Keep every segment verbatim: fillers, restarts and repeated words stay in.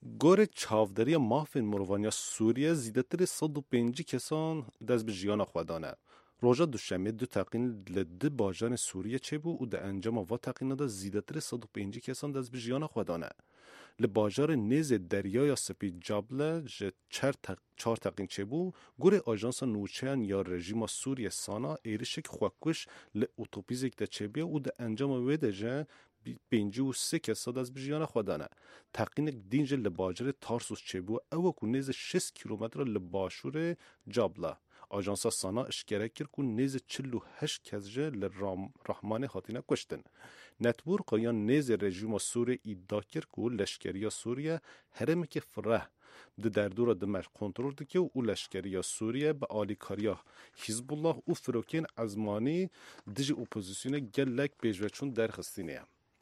گور چاودری مافین مروانیا سوریه زیدتر صد و پنج کسان دست به جیان خودانه. روژا دوشنبه دو تقین لده باجان سوریه چه بو و ده انجام و تقین دا زیدتر صد و پنج کسان دست به جیان خودانه. لباجار نیز دریای سپید جابله جه چهار تق... چهار تقین چه بو گور آژانس نوچهان یا رژیم سوریه سانا ایرشک خوکش ل اوتوپیزیک ده چه بیا و ده انجام ویده جه پنجی و سه کسا دست به جیان خودانه. تقینک دینج لباجار تارسوس چه بو او که نیز شست کیلومتر لباشور جابله. آژانس سانا اشکره کرد که نیز چهل و هشت کسجه لرحمان خاطینه کشتن. نتبور قایان نیز رژیم سوریه ادعا کرد که لشکری سوریه هرمی که فره ده دردور دمشق کنترل دکه و لشکری سوریه به آلیکاریا حزب الله و فروکین ازمانی دیج اپوزیسیون گلک بیجوچون درخستینه.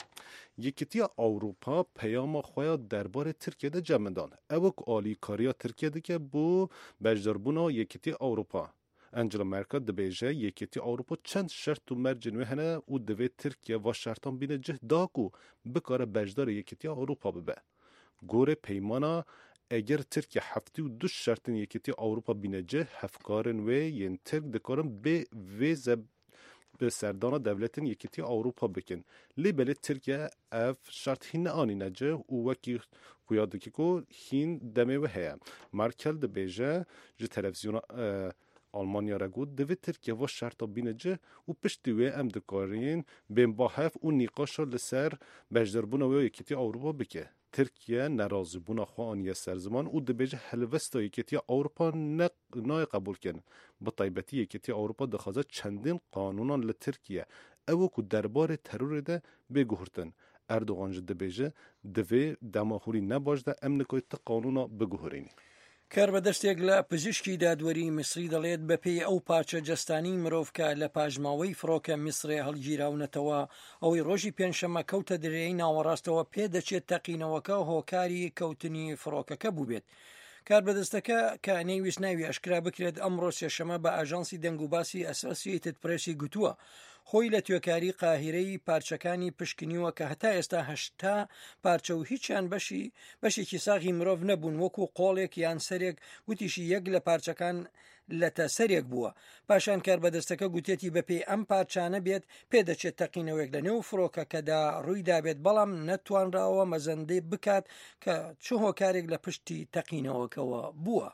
یکیتی اروپا پیام خواه درباره ترکیه ده جمعدان. اوک آلیکاریا ترکیه ده که بو بجدربونا یکیتی اروپا. انجلا مرکل دبیجه یکیتی اروپا چند شرط و مرجنوه هنه و دوی ترکیه و شرطان بینه جه داکو بکاره بجدار یکیتی اروپا ببه. گوره پیمانا اگر ترکیه هفتی و دو شرطن یکیتی اروپا بینه جه هفکارن و ین ترک دکارن به ویزه به سردان دولتن یکیتی اروپا بکن. لی بله ترکیه اف شرط هین آنی نجه و وکی خویاده که که هین دمه و هیا. مرکل دبیجه جه تلویزیون آلمانیا را گود دوی ترکیه و شرطا بینه جه و پشتیوه ام دکارین بین با هف و نیقاشا لسر بجدربون و یکیتی اروپا بکه. ترکیه نرازی بونا خوانیه سرزمان و دبیجه هلوستا یکیتی اروپا نای قبول کن. با طیبتی یکیتی اروپا دخوازه چندین قانونان لترکیه او که دربار ترور ده بگوهرتن. اردوغان جه دبیجه دوی دماغوری نباجده ام نکوی تا قانونا بگوهرینی. کار بەدەستێک لە پزیشکی دادوەری میسری دەڵێت بەپێی ئەو پارچە جەستانی مرۆڤ کە لە پاژماوەی فڕۆکە میسرێ هەڵگیراونەتەوە ئەوەی ڕۆژی پێنجشەممە کەوتە درێی ناوەڕاستەوە پێدەچێت تەقینەوەکە هۆکاری کەوتنی فڕۆکەکە بووبێت. کار بەدەستەکە کە نەیویست ناوی ئەشکرا بکرێت ئەمڕۆ سێشەمە بە ئاژانسی دەنگ و باسی ئەسۆسیێتد پرێسی گوتووە خۆی لە توێکاری قاهیرەی پارچەکانی پشکنیوە کە هەتا ئێستا هەشتا پارچە و هیچیان بەشی بەشێکی ساغی مرۆڤ نەبوون وەکو قۆڵێک یان سەرێک گوتیشی یەک لە پارچەکان لەتە سەرێک بووە. پاشان کار بەدەستەکە گوتێتی بەپێی ئەم پارچانە بێت پێدەچێت تەقینەوەیەک لە نێو فڕۆکەکەدا ڕوویدا بێت بەڵام نەتوانراوە مەزەندەی بکات کە چ هۆکارێک لە پشتی تەقینەوەکەوە بووە.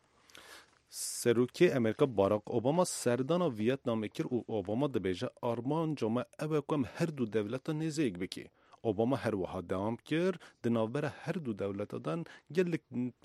سروکی امریکا باراک اوباما سردان ویتنام کر و اوباما دبیجه آرمان جامعه او کم هر دو دولت نیزیگ بکی. اوباما هر وها دوام کر دنابر هر دو دولت دادن گلک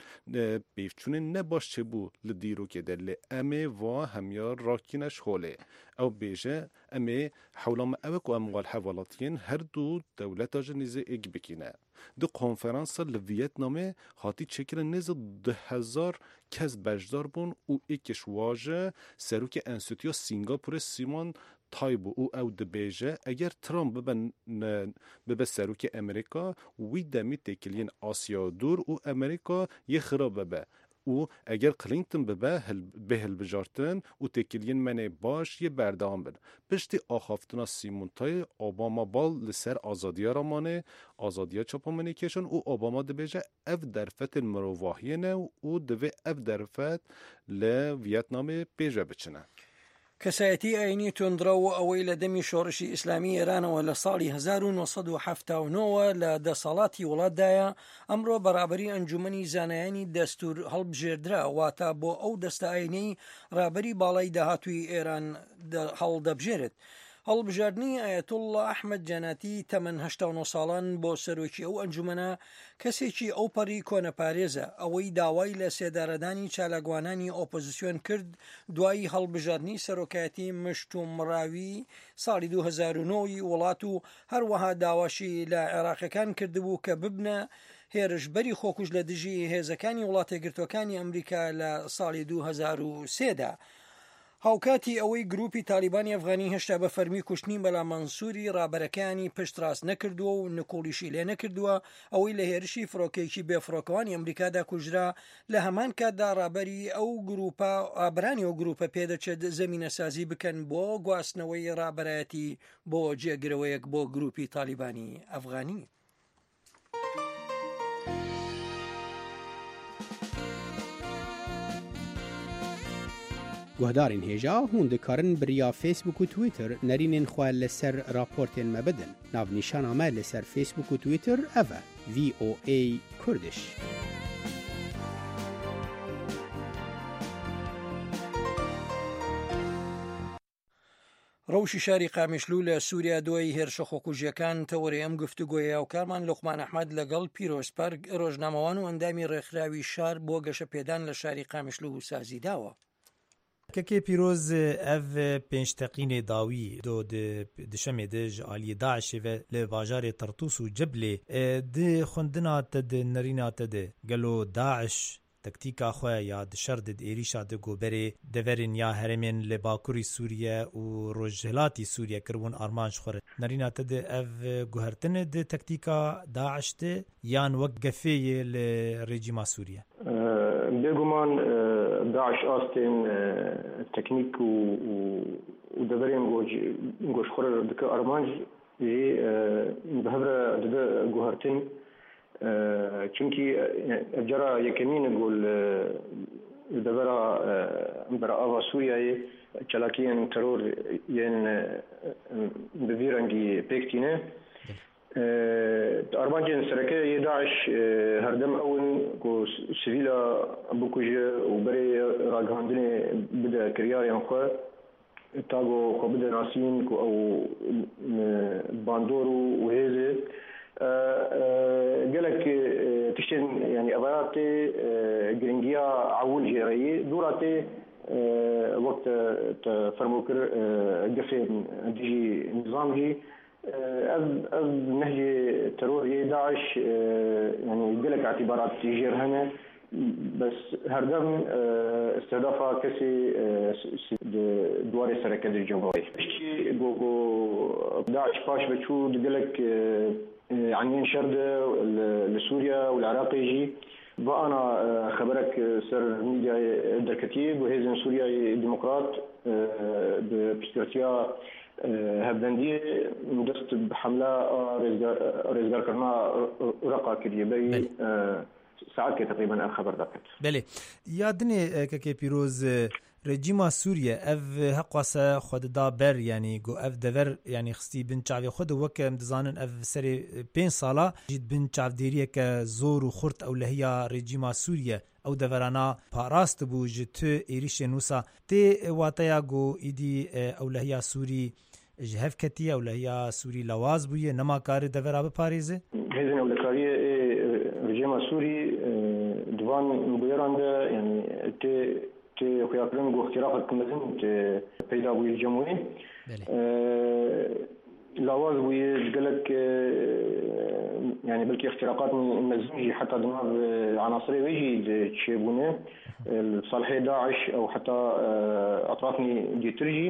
بیفچونه نباش چه بو لدیرو که دل امه و همیار راکینش خوله او بیجه امه حولام او که اموال حوالاتین هر دو دولت آجه نیزه ایگ بکینه. دو کنفرانس لویتنامه هاتی چکر نیز ده هزار کس بجدار بون او ایکش واجه سروک انستیتیو سینگاپور سیمون تایبو او او دبیجه اگر ترامپ ببن ببه سروک امریکا وی دمی تکلین آسیا دور او امریکا یه خراب ببه او اگر کلینتون ببه به هل بجارتن او تکلین منه باش یه بردام بده. پشتی آخافتنا سیمون تای اوباما بال لسر آزادیا را مانه آزادیا چاپا منی کشن او اوباما دبیجه اف درفت المرواحیه نه او دوی اف درفت لویتنام بیجه بچنه. کەسایەتی ئاینی تۆندرا و ئەوەی لە دەمی شۆڕشی ئیسلامی ئێرانەوە لە ساڵی هەزار و نۆسەد و هەفتاد و نۆ لە دەسەڵاتی وڵاتدایە ئەمڕۆ بەڕابەری ئەنجومەنی زانایانی دەستور هەڵبژێردرا واتە بۆ ئەو دەستە ئاینەی ڕابەری باڵای داهاتووی ئێران هەڵدەبژێرێت. هەڵبژاردننی ئایەتوڵڵا ئەحمەد جەناتی تەمەن هەشتا و نۆ ساڵان بۆ سەرۆکی ئەو ئەنجومەنە کەسێکی ئەو پەڕی کۆنەپارێزە ئەوەی داوای لە سێدارەدانی چالاکوانانی ئۆپۆزیسیۆن کرد دوای هەڵبژاردننی سەرۆکایەتی مشت و مڕاوی ساڵی دوو هەزار و نۆ وڵات و هەروەها داواشی لە عێراقیەکان کردبوو کە ببنە هێرشبەری خۆکوژ لە دژی هێزەکانی وڵاتە یەکگرتووەکانی ئەمریکا لە ساڵی دوو هەزار و سێ دا. هاوکاتی ئەوەی گروپی تالیبانی ئەفغانی هێشتا بە فەرمی کوشتنی بەڵام مەنسووری ڕابەرەکانی پشت ڕاست نەکردووە و نکۆڵیشی لێ نەکردووە ئەوەی لە هێرشی فڕۆکەیەکی بێفڕۆکەوانی ئەمریکادا کوژرا لە هەمان کاتدا ڕابەری ئەو گروپە ئابرانی ئەو گروپە پێدەچێت زەمینە سازی بکەن بۆ گواستنەوەی ڕابەرایەتی بۆ جێگرەوەیەک بۆ گروپی تالیبانی ئەفغانی. گهدارین هیجا هون دکارن بریا فیسبوک و تویتر نرینین خواه لسر راپورتین مبدن. ناو نیشان آمه لسر فیسبوک و تویتر اوه وی او ای کردش. ڕەوشی شاری قامشلو لە سووریا دوای هێرشە خۆکوژیەکان تەوەری ئەم گفتوگۆیە و کارمان لوقمان ئەحمەد لەگەڵ پیرۆزپەرگ ڕۆژنامەوان و ئەندامی ڕێکخراوی شار بۆ گەشە پێدان لە شاری قامشلو سازی داوە. کەکێ پیرۆز ئەڤ پێنجتەقینێ داوی دۆ دشەمێ دژ ئالیە داعشێڤە لە باژارێ تەرتوس و جەبلێ د خوندناتە د نەریناتە د گەلۆ داعش تکتیکا خواه یا دشرد ایریشا د گوبره دورین یا هرمین لباکوری سوریه و روجهلاتی سوریه کرون آرمانش خوره نرینا تد اف گوهرتن د تکتیکا داعش ده یان وقفه لرژیم سوریه بگمان داعش آستین تکنیک و و دورین گوش گوش خوره دک آرمانش جی بهبره د گوهرتن چونکی جرا یکمین گل دبرا برا آوا سوریای چلاکین ترور ین بویرنگی پکتینه آرمانجن سرکه ی داعش هردم اون کو سویلا بکوجه و بری راگاندنه بده کریارین خو تاگو خو بده ناسین کو او باندورو و هزه قالك تشتن يعني أباراتي جرينجيا عول جيري دوراتي وقت فرموكر قفين ديجي نظام جي أذ أذ نهج ترور داعش يعني قالك اعتبارات تيجير هنا بس هردم استهدافها كسي دواري سركة الجمهورية. اشتي بوكو داعش باش بتشو قالك عنين شرد لسوريا والعراق يجي وأنا خبرك سر ميديا دركتيب وهيزن سوريا ديمقراط ببستراتيا هبدندية مدست بحملة رزقار كرنا رقا كدية بي ساعات تقريبا الخبر دقت. بله یادنی که پیروز رژیم سوریه اف حقاسه خود دا بر یعنی گو اف دور یعنی خستی بن چاوی خود وک مدزانن اف سری پنج سالا جید بن چاو دیریه که زور و خورت او لهیا رژیم سوریه او دورانه پاراست بو جت ایریش نوسا تی واتیا گو ایدی او لهیا سوری جهف کتی او لهیا سوری لواز بویه نما کار دورا به پاریزه هزن او لکاری رژیم سوری دوان مبیرانده یعنی تی تی خیابرم گو اختراق کمزن تی پیدا بوی جمهوری لواز بوی جلك يعني بلكي اختراقات مزوجي حتى دماغ عناصري ويجي تشيبونه صالحي داعش او حتى اطرافني دي ترجي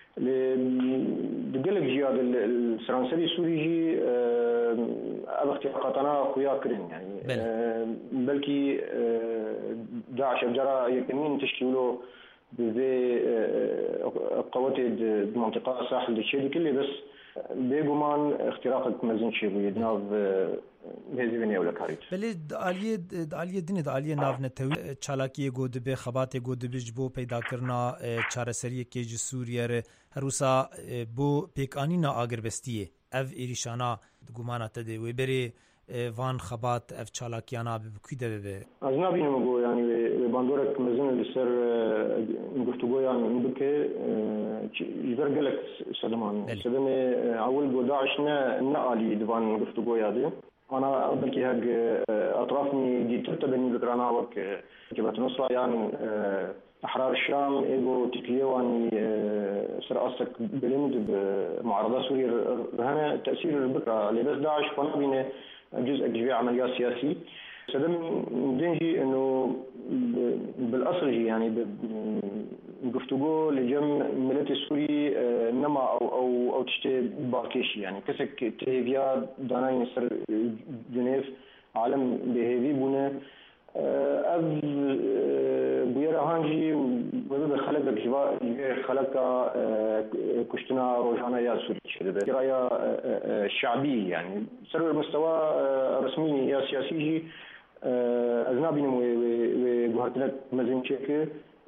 بقلك جهاد السرانسري السوري جي اب اختراقاتنا خويا كرين يعني بلكي داعش جرى يكمين تشكيله بذي قوات المنطقه ساحل الشيء كله بس بيجومان اختراق مزن شيء ويدناف هذي بني ولا كاريت بله عالیه عالیه دنی عالیه ناو نتوی چالاکی گود به خبات گود بجبو پیدا کرنا چاره سری که ج سوریه ر هروسا بو پیکانی نا اگربستیه اف ایریشانا گمانات ده و بری وان خبات اف چالاکیانا بکیده به از نبی نمگو یعنی باندورک مزن لسر گفتگو یعنی بکه جبر قالك سلمان سلمان اول جو داعش نا نقالي دبان گفتگو یاده انا بلكي هاج اطرافني دي تتبني ذكرانا وك جبهة نصرة يعني احرار الشام ايجو تكليواني سر اصك بلند بمعارضة سوريا هنا تأثير البكرة لبس داعش فنبين جزء كبير عمليات سياسي سدم دنجي انه بالاصل يعني گفتگو لجم ملت السوري نما او او او تشتي باكيش يعني كسك تهيفيا داناين سر جنيف عالم بهيفي بونه اب بيرا هانجي وبدا خلق جوا خلق كشتنا روجانا يا سوري شده رايا شعبي يعني سر المستوى رسمي يا سياسي اجنبي وجهتنا مزين تشيك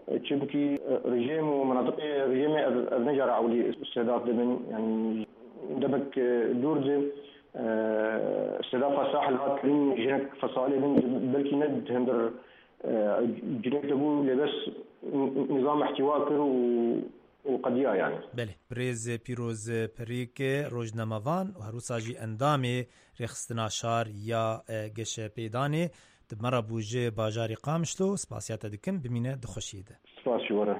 تشبكي رجيم ومناطق رجيم أبنجر عولي استهداف دبن يعني دبك دورز استهداف ساحل هات لين جنك فصالي لين بلكي ند هندر جنك تبو لبس نظام احتواء كر وقضية يعني. بله برز پیروز پریک روزنامه‌وان و هروساجی اندام رخصتنا شار یا گش پیدانه دمرا بوجه باجاری قامشلو سپاسیات دکم بمینه دخوشیده. سپاسی وره.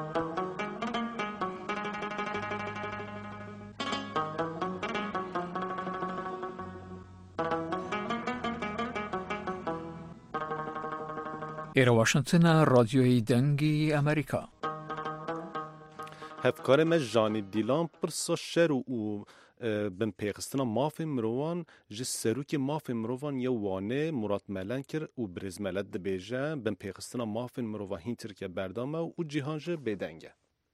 ایرا واشنطن رادیوی دنگی امریکا. هفکار ما جانی دیلان پرسا شر و بن پیغستنا ماف مروان جه سروک ماف مروان یا وانه مراد ملن کر و برز ملد بیجه بن پیغستنا ماف مروان هین ترکیه بردامه و جیهانجه بیدنگه.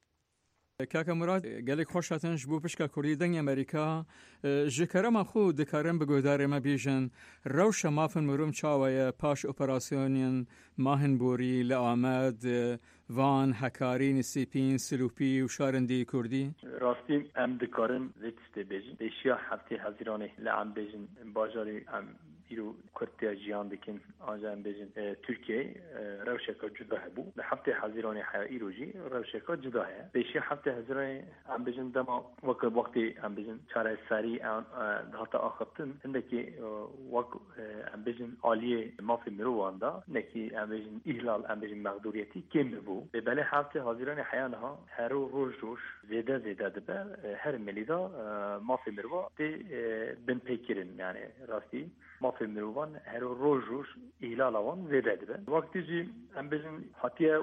کاکا مراد گلک خوش هاتن جبو پشکا کردی دنگ امریکا جکرم خود دکارم بگودار ما بیجن روش مافن مروم چاویه پاش اپراسیونین ماهن بوری لآمد وان هکاری نسیپین سلوپی و شارندی کردی راستی ام دکارم زیتسته بیجن بیشیا هفته هزیرانه لعم بیجن باجاری ام ایرو کرتی جیان دکن آنجا ام بیجن ترکیه روشکا جدا هبو لحفته هزیرانه حیا ایرو جی روشکا جدا هیا بیشیا هفته هزیرانه ام بیجن دما وقت وقتی ام بیجن چاره سری دهات آخرتن هندکی وقت ام بیجن عالیه مافی مرواندا نکی ام بیجن احلال ام بیجن مقدوریتی کم بو به بله هفته هزیرانه حیانها هر روز روش زیاده زیاده دبه هر ملیدا مافی مروا تی بن پیکرین یعنی راستی مافی مروان هر روز روش احلال آوان زیاده دبه وقتی جی ام بیجن حتیه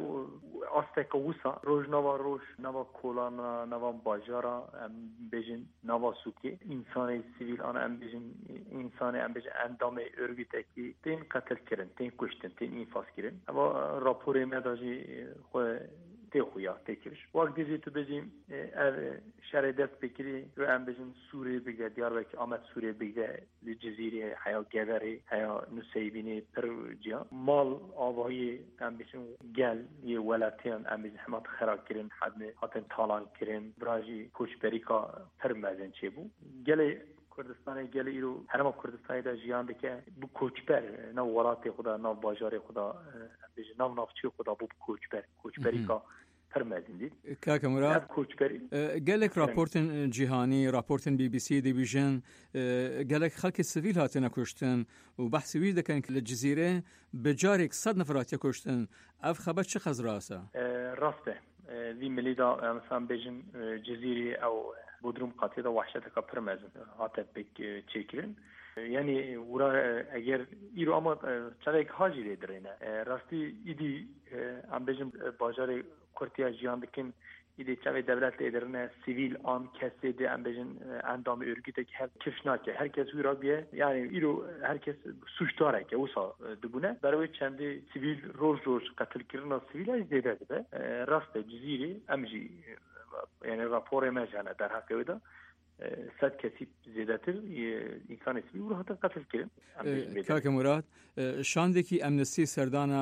آستک وسا روز نوا روش نوا کولانا نوا باجارا ام بیجن نوا سوکی انسان سیویل آن ام بیجن انسان ام بیجن اندام örgüte ki تین قتل کردن تین کشتن تین infaz کردن اما راپور مداجی خو تی خویا تی کش وقت دیجی تو بجیم ار شر دست بکری رو ام بیجن سوریه بگه دیاربکر آمد سوریه بگه جزیره حیا گدری حیا نسیبینی پر جا مال آوایی ام بیجن گل یه ولاتیان ام بیجن همات خراب کردن حد هاتن تالان کردن براجی کوچبریکا پر مزن چه بو گله کردستان گله ایرو هرما کردستانی دا جیان دکه بو کوچبر نو ولات خدا نو باجار خدا بیج نو نافچی خدا بو کوچبر کوچبری کا فرمادین دید کاکا مراد کوچبری گلک راپورتن جهانی راپورتن بی بی سی دیویژن گلک خلک سیویل هاتن کشتن و بحث وی دکن که الجزیره بجارک صد نفرات کشتن اف خبر چه خزراسه راسته وی ملیدا مثلا بیجن جزیره او بودروم قاطی دا وحشت کا پرمزن هات بک چیکرین یعنی ورا اگر ایرو اما چرا یک حاجی لیدرینه راستی ایدی ام بیجن باجار کرتیا جیان دکن ایدی چه دولت لیدرینه سیویل آن کسی دی ام بیجن اندام örgüte که هر کشناکه herkes ورا بیه yani ایرو herkes suç dاره که وسا دبونه برای چندی سیویل روز روز قتل کردن سیویل از دیده ده راست جزیره امجی yani rapor mecana در حق ودا صد کسی زیادتر انسان اسمی و حتی قتل کردن کاکا مراد شاندکی امنستی سردانا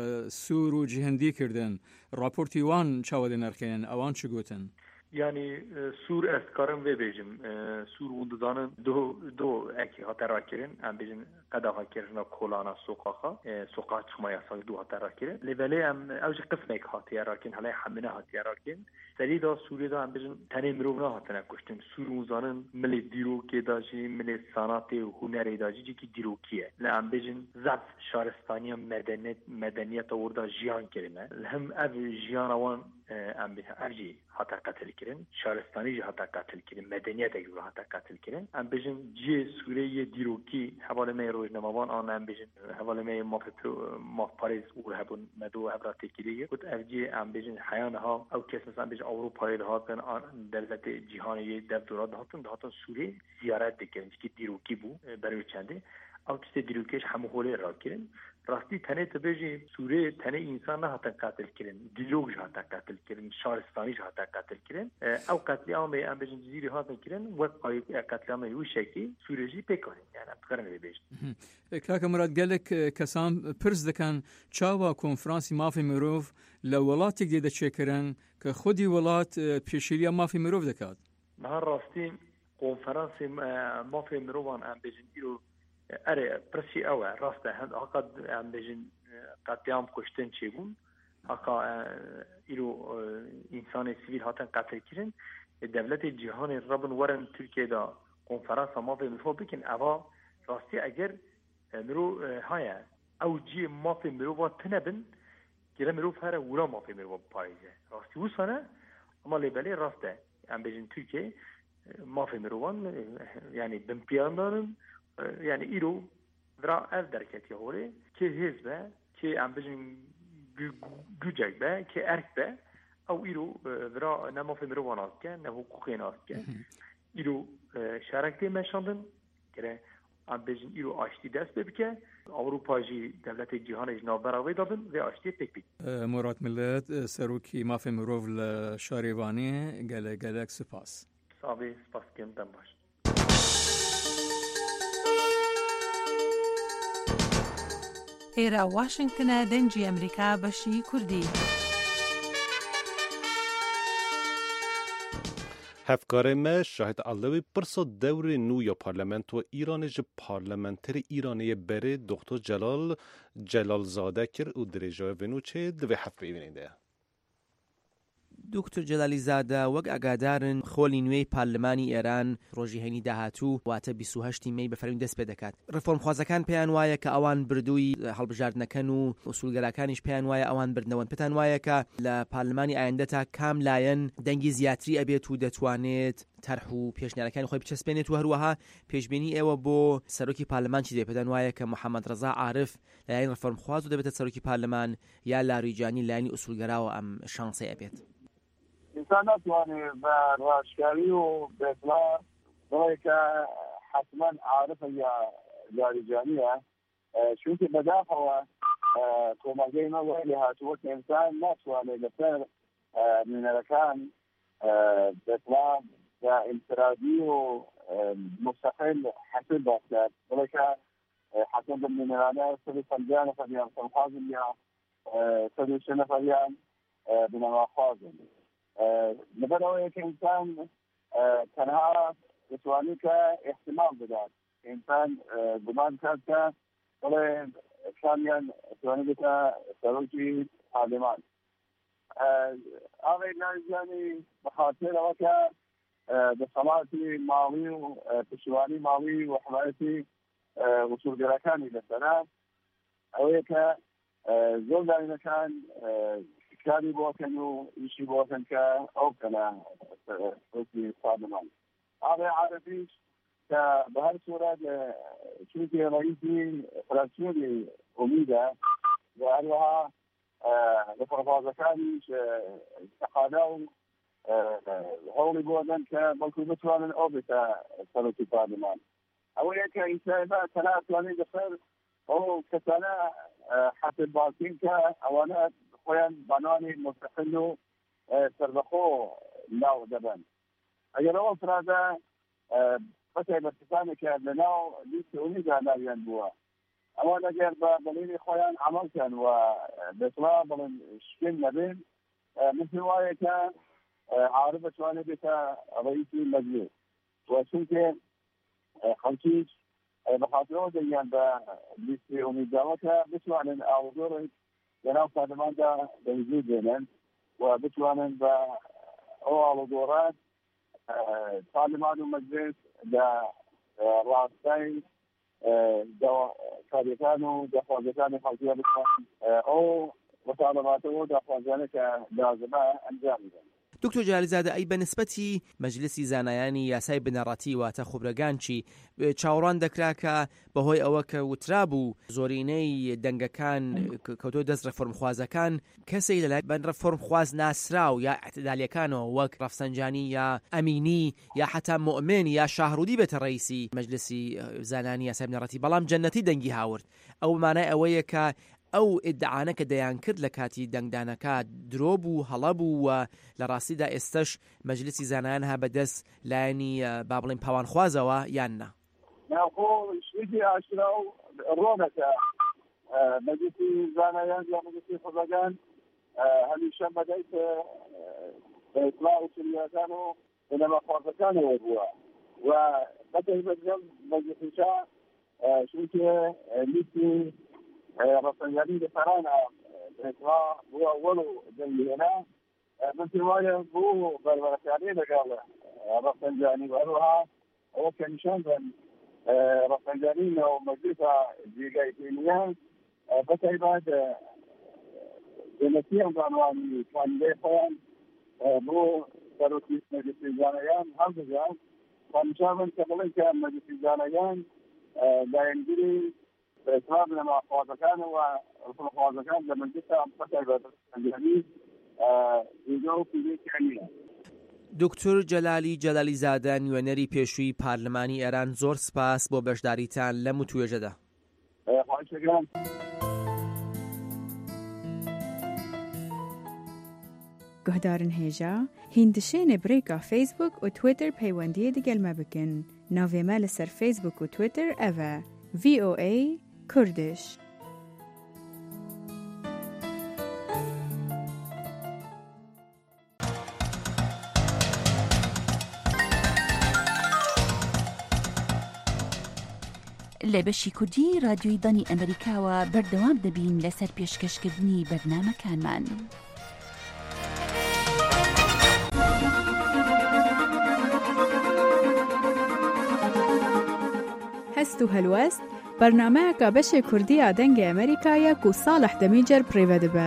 سور و جهندی کردن راپورتی وان چاوده نرکنن اوان چه گوتن yani سور استکارم و بیجم سور ونددانن دو دو اکی هاتر راکرین ام بیجم قدا هاکرنا کولانا سوقاخا سوقا چما یاسا دو هاتر راکرین لولی ام اوج قسم یک هاتی راکین حالا همینه هاتی راکین سری دا سوری دا ام بیجم تنی مرونا هاتن کشتن سور ونددانن ملی دیرو که داجی ملی صنعت و هنری داجی کی دیرو کیه ام بیجم زب شهرستانی مدنیت مدنیت وردا جیان کرینه هم اف جیان وان ام بیجم افجی حتی قتل کردن شهرستانی جه حتی قتل کردن مدنیت اگر حتی قتل کردن ام بیشن جه سوریه دیروکی حواله می روزنامه‌وان آن ام بیشن حواله می مافپرو ماف پاریس و هبون مدو هبرات کلیه کد اف جی ام بیشن حیانها او کس مثلا بیشن اروپایی هاتن آن دولت جهانی دو دورات هاتن هاتن سوریه زیارت دکردن که دیروکی بو برای چنده او تست دروکش همو هولی را کرن راستی تنه تبیجی سوره تنه انسان نه هتا قتل کرن دیلوگ هتا قتل کرن شارستانی هتا قتل کرن او قتل عام ام بجن جزیره هتا کرن و قتل عام یو شکی سوره جی پکن یعنی بقرن بیش کاک مراد گلک کسان پرز دکن چاوا کنفرانسی مافی مروف لولاتی دیده چکرن که خودی ولات پیشیری مافی مروف دکات نهار راستی کنفرانسی مافی مروفان ام بجن ایرو اره پرسی اوه راسته هند حقا ام بجن قتلیام کشتن چی بون حقا ایرو انسان سیویل هاتن قتل کرن دولت جهان ربن ورن ترکیه دا کنفرانس مافی مرو بکن اوا راستی اگر مرو هایا او جی مافی مرو و تنبن گره مرو فره ولا مافی مرو پایزه راستی وصانه اما لیبالی راسته ام بجن ترکیه مافی مروان یعنی بمپیان دارن yani iro vra ev derketi hore ki hizbe ki am bejin gücek be ki erk be او iro vra ne mafim rovanat ke ne hukukînat ke iro şerekte meşandın kere am bejin iro aştî dest bike Avrupa jî devletê cihanê ji navbera wê dabin vê aştiyê pêk bî. Murat Millet serokî mafê mirov li Şarêvaniyê gelek gelek spas. Savê spas kim dem baş. ئێرە واشنگتنە دەنگی ئەمریکا بەشی کوردی. هفکاره ما شاهد علوی پرسا دور نو یا پارلمنت و ایران جه پارلمنتر ایرانی بره دکتر جلال جلال زاده کر و درجه ونو چه دوی هفت ببینیده. دکتر جلالی زاده وەک ئاگادارن خۆلی نوێی پارلەمانی ئێران ڕۆژی هەینی داهاتوو واتە بیست و هەشتی مەی بە فەرمی دەست پێ دەکات. ڕفۆرمخوازەکان پێیان وایە کە ئەوان بردووی هەڵبژاردنەکەن و ئوسولگەرەکانیش پێیان وایە ئەوان بردنەوەن. پێتان وایە کە لە پارلەمانی ئایندە تا کام لایەن دەنگی زیاتری ئەبێت و دەتوانێت تەرح و پێشنیارەکانی خۆی بچەسپێنێت و هەروەها پێشبینی ئێوە بۆ سەرۆکی پارلەمان چی دێ؟ پێتان وایە کە محەممەد ڕەزا عارف لایەن ڕفۆرمخواز و دەبێتە سەرۆکی پارلەمان یا لاریجانی لایەنی ئوسولگەراوە ئەم شانسەی ئەبێت. انسان نتوانه و راشکاری و بطلا برای که حتما عارف یا لاریجانیه چون که بدافع و کمگه ما ویلی هاتوه که انسان نتوانه لسر من الکان بطلا و انفرادی و مستقل حسن باستر برای که حتما من الانه سبی سنجان فدیان سنخازم یا سبی شنه فدیان بنما خازم لبنان که انسان تنها بتوانی که احتمال بداد انسان گمان کرد که ولی کامیان توانی بتا سروکی پارلمان آقای لاریجانی بخاطر او که بصلاتی مالی و پشتیبانی مالی و حمایتی اصولگرایانی لسنا اوی که زور دارین کان کاری بوکن و ایشی بوکن که او کنه سروکی پارلمان. آقای عربیش که به هر صورت چونکه رئیسی فرانسوی امیده و هرها لفرفازکانیش استقاله و حولی بودن که بلکه بتوانن او بتا سروکی پارلمان. اولی که اینسان تناسوانی دخل او کسانه حتی باکین که اوانه خویان بنانی مستقل و سربخو لاو دبن. اگر او فراده بسه برتفانه که لناو لیست امیده لاویان بوا. اوان اگر با دلیل خویان عمل کن و بطلا بلن شکل نبین مثل وایه که عارف شوانه بیتا رئیسی مجلس و چونکه خلچیش بخاطر او دیان با لیست امیده که بتوانن آوزور جناب پارلمان دا بهزور دینن و بتوانن با او آوزورات پارلمان و مجلس دا راستای دا کاریکان و دا خوازکان خلقیه بتوان او مطالبات و دا خوازانه که لازمه انجام میدن. دکتۆر جلالیزادە ئەی بەنسبەتی مەجلیسی زانایانی یاسای بنەڕەتی واتە خوبرەگانچی چاوەڕوان دەکرا کە بەهۆی ئەوە کە وترا بوو زۆرینەی دەنگەکان کەوتۆ دەست ڕەفۆرمخوازەکان کەسێک لەلای بەن ڕەفۆرمخواز ناسراو یا اعتدالیەکانەوە وەک ڕەفسەنجانی یا ئەمینی یا حتا مؤمن یا شاهڕوودی بێتە ڕئیسی مەجلیسی زانانی یاسای بنەڕەتی، بەڵام جەنەتی دەنگی هاورد. ئەو مانای ئەوەیە کە ئەو ئیدعانە کە دەیان کرد لە کاتی دەنگدانەکە درۆ بوو، هەڵە بوو و لە ڕاستیدا ئێستش مەجلیسی زانایان ها بەدەست لایەنی با بڵێن پاوانخوازەوە یان نا؟ ناخۆ شتێکی ئاشکرا و ڕۆنەکە مەجلیسی زانایان یا مەجلیسی خوبرەگان هەمیشە بەدەست ئیسلاح و سوریەکان و بنەماخوازەکانەوە بووە و بەتایبەت لەم مەجلیسیشە شتێکی لیستی ڕەفسەنجانی لەسەرانە ئیسلاح بووە ئەوەڵ و دەنگهێنا من پێم وایە بوو بەربەرەکاری لەگەڵ ڕەفسەنجانی و هەروەها ئەوە کە نیشان دەن ڕەفسەنجانی ناو مەجلیسە جێگای پێنیان بەتایبەت جەنەتی ئەنجانوانی کاندیدای خۆیان بۆ سەرۆکی مەجلیسی زانایان هەڵبژان هەمیشە بن کە بڵێن کە مەجلیسی زانایان لایەنگیری ئیسلاح بنەماخوازەکانەوە ڕەفۆرمخوازەکان لە مەجلیسە بەتایبەت ڕەفسەنجانی جێگا و پێویستیان نییە. دکتۆر جەلالی جەلالیزادە نوێنەری پێشووی پارلەمانی ئێران، زۆر سپاس بۆ بەشداریتان لەم توێژەدا. گهدارن هێژا هیندشێنێ برێکا فیسبوک و تویتر پەیوەندیە دیگەلمە بکن. ناوێمە لەسەر فیسبوک و تویتر ئەڤە ڤی ئۆ ئەی کوردش. لە بەشی کوردی رادیۆی دانی ئەمریکاوە بەردەوام دەبین لەسەر پێشکەشکردنی بەرنامەکانمان. هەست و هەلوەست بەرنامەیەکە بەشێ کوردیە دەنگی ئەمریکایە و ساڵح دەمیجەر پڕێوە دەبە.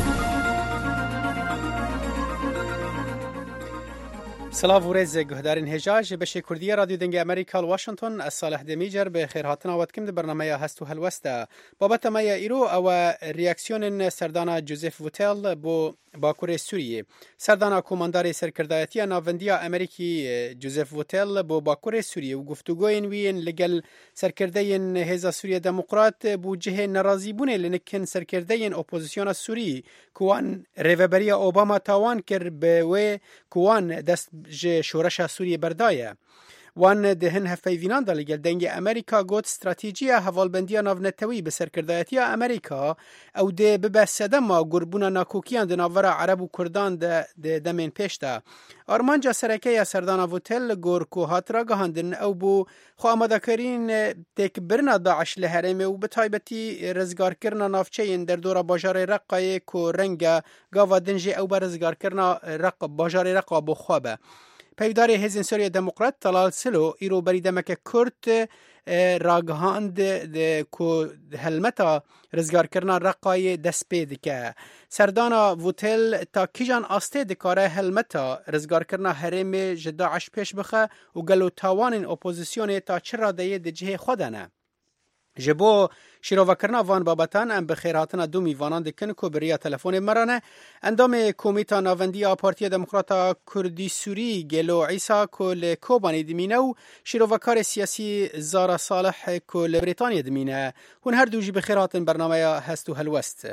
سلااو و ڕێز گوهدارین هێژا ji بەشێ کوردیە رادیۆ دەنگی ئەمریکا لە واشنگتن ئەس ساڵح دەمیجەر بە خێرهاتناوەتکم دە بەرنامەیە هەست و هەلوەستە بابەتەمەیە ئیرۆ ئەوە ریاکسیۆنن سەردانا جوزێف وتێل بۆ باکوورێ سووریێ. سەردانا کۆمانداری سەرکردایەتیە ناوەندیە ئەمریکی جوزێف وتێل بۆ باکوورێ سووریێ و گفتوگۆین وین لەگەل سەرکردەیەن هێزا سووریە دەموقرات بۆ جهێ نەڕازیبوونێ لە نکن سەرکردەیەن ئۆپۆزیسیۆنە سووری کوان ڕێڤەبەریە ئۆباما تاوان کرد بە وێ کوان دەست ji şoreşa Sûriyê berdaye. Wan di hin hevpeyvînan da li gel dengê Amerîka got stratêjiya hevalbendiya navnetewî bi serkirdayetiya Amerîka ew dê bibe sedema gurbûna nakokiyan di navbera Ereb û Kurdan de di demên pêş de. Armanca serekeya serdana Votel li gor ku hatira gihandin ew bû xwe amadekarîn têkbirina Daeş li herêmê û bi taybetî rizgarkirina navçeyên derdora bajarê Reqqayê ku renga gava din jê ew be rizgarkirina bajarê Reqqa bo xwe be. Peydarê Hêzên Sûriya Demokrat Talal Silo îro berîdemeke Kurd ragihand ku helmeta rizgarkirina Reqqayê dest pê dike. Serdana Votel ta kîjan astê dikare helmeta rizgarkirina herêmê ji Daeş pêş bixe û gelo tawanên opozîsyonê ta çi radeyê di cihê xwe de ne. Ji bo şîrovekirina van babetan em bi xêrhatina du mîvanan dikin ku biriya telefonê me re ne. Endamê Komîta Navendiya Partiya Demokrata Kurdî Sûrî Gelo İsa ku li Kobanê dimîne û şîrovekarê siyasî Zara Salih ku li Brîtanyê dimîne. Hûn her du jî bi xêrhatin bernameya hest û helwest.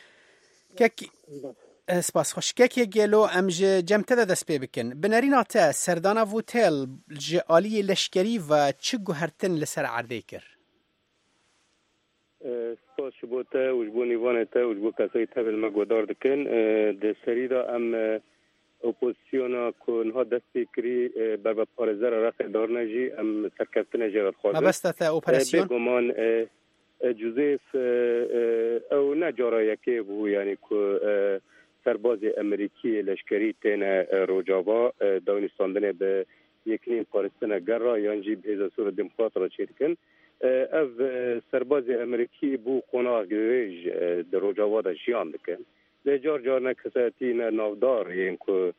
Spas xweş. Kekê Gelo em ji cem te de dest pê bikin. Bi nerîna te serdana Votel ji aliyê leşkerî ve çi guhertin li ser erdê kir? سپاس ji bo te û ji bo nîvanê te û ji bo kesayî tevil me guhdar dikin. Di serî de em opozîsyona ku niha dest pê kirî berbe parêzera Reqê darine jî em serkeftinê jê ve dixwazin. Mebesta te operasyon? Bêguman Joseph ew ne cara yekê bû yanî ku serbazê Amerîkî leşkerî têne rojava dawînîstandinê bi yekînên parêstina gerra yan jî bi Hêza Sûriya Demokrat re çê dikin. ev serbazê Amerîkî bû qonax girêj di rojava de jiyan dikin. Lê car car ne kesayetî ne navdar yên ku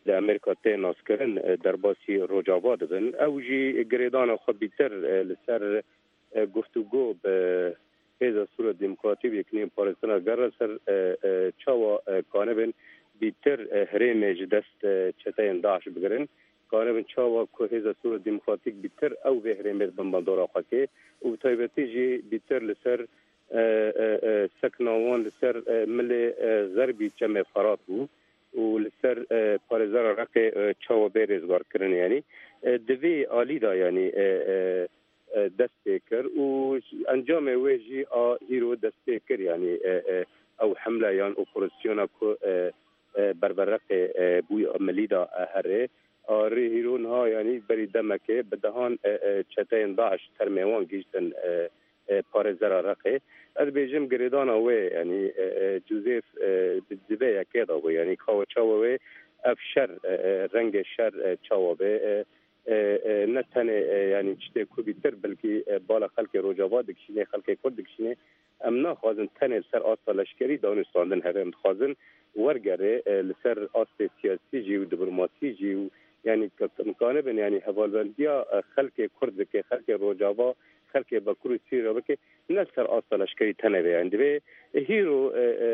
لأمريكا تي ناسكرن درباسي روجاوا دبن او جي گریدان خو بیتر لسر گفتگو به هذا الصورة الديمقراطية يكنين بارستنا جرسر چاوا كانبن بیتر هرم جدست چتاين داعش بگرن كانبن چاوا كو هذا الصورة الديمقراطية بیتر او به هرم بمبادرة خاكي و تايبتي جي بیتر لسر سكناوان لسر ملي غربي چم فرات بو و لسر پارزار رقی چاوا بیرزگار کرن یعنی دوی آلی دا یعنی دست پیکر و انجام ویجی آ هیرو دست پیکر یعنی او حمله یان اپراسیونا کو بربرق بوی عملی دا هره آره هیرون ها یعنی بری دمکه بدهان چتاین داعش ترمیوان گیشتن پارزار رقی از بیجم گریدان اوه یعنی جوزیف دبه یکی دا بو یعنی کاو چاوه اف شر رنگ شر چاوه نه تنه یعنی چته کو بیتر بلکه بالا خلک روجاوا دکشینه خلک کرد دکشینه امنا خوازن تنه سر آستا لشکری دانستاندن هرم خوازن ورگره لسر آست سیاسی جی و دیپلماسی جی و یعنی مکانه بن یعنی حوالبندیا خلک کرد که خلک روجاوا خلک بکروی سیرا بکه نه سر آستا لشکری تنه به یعنی به هیرو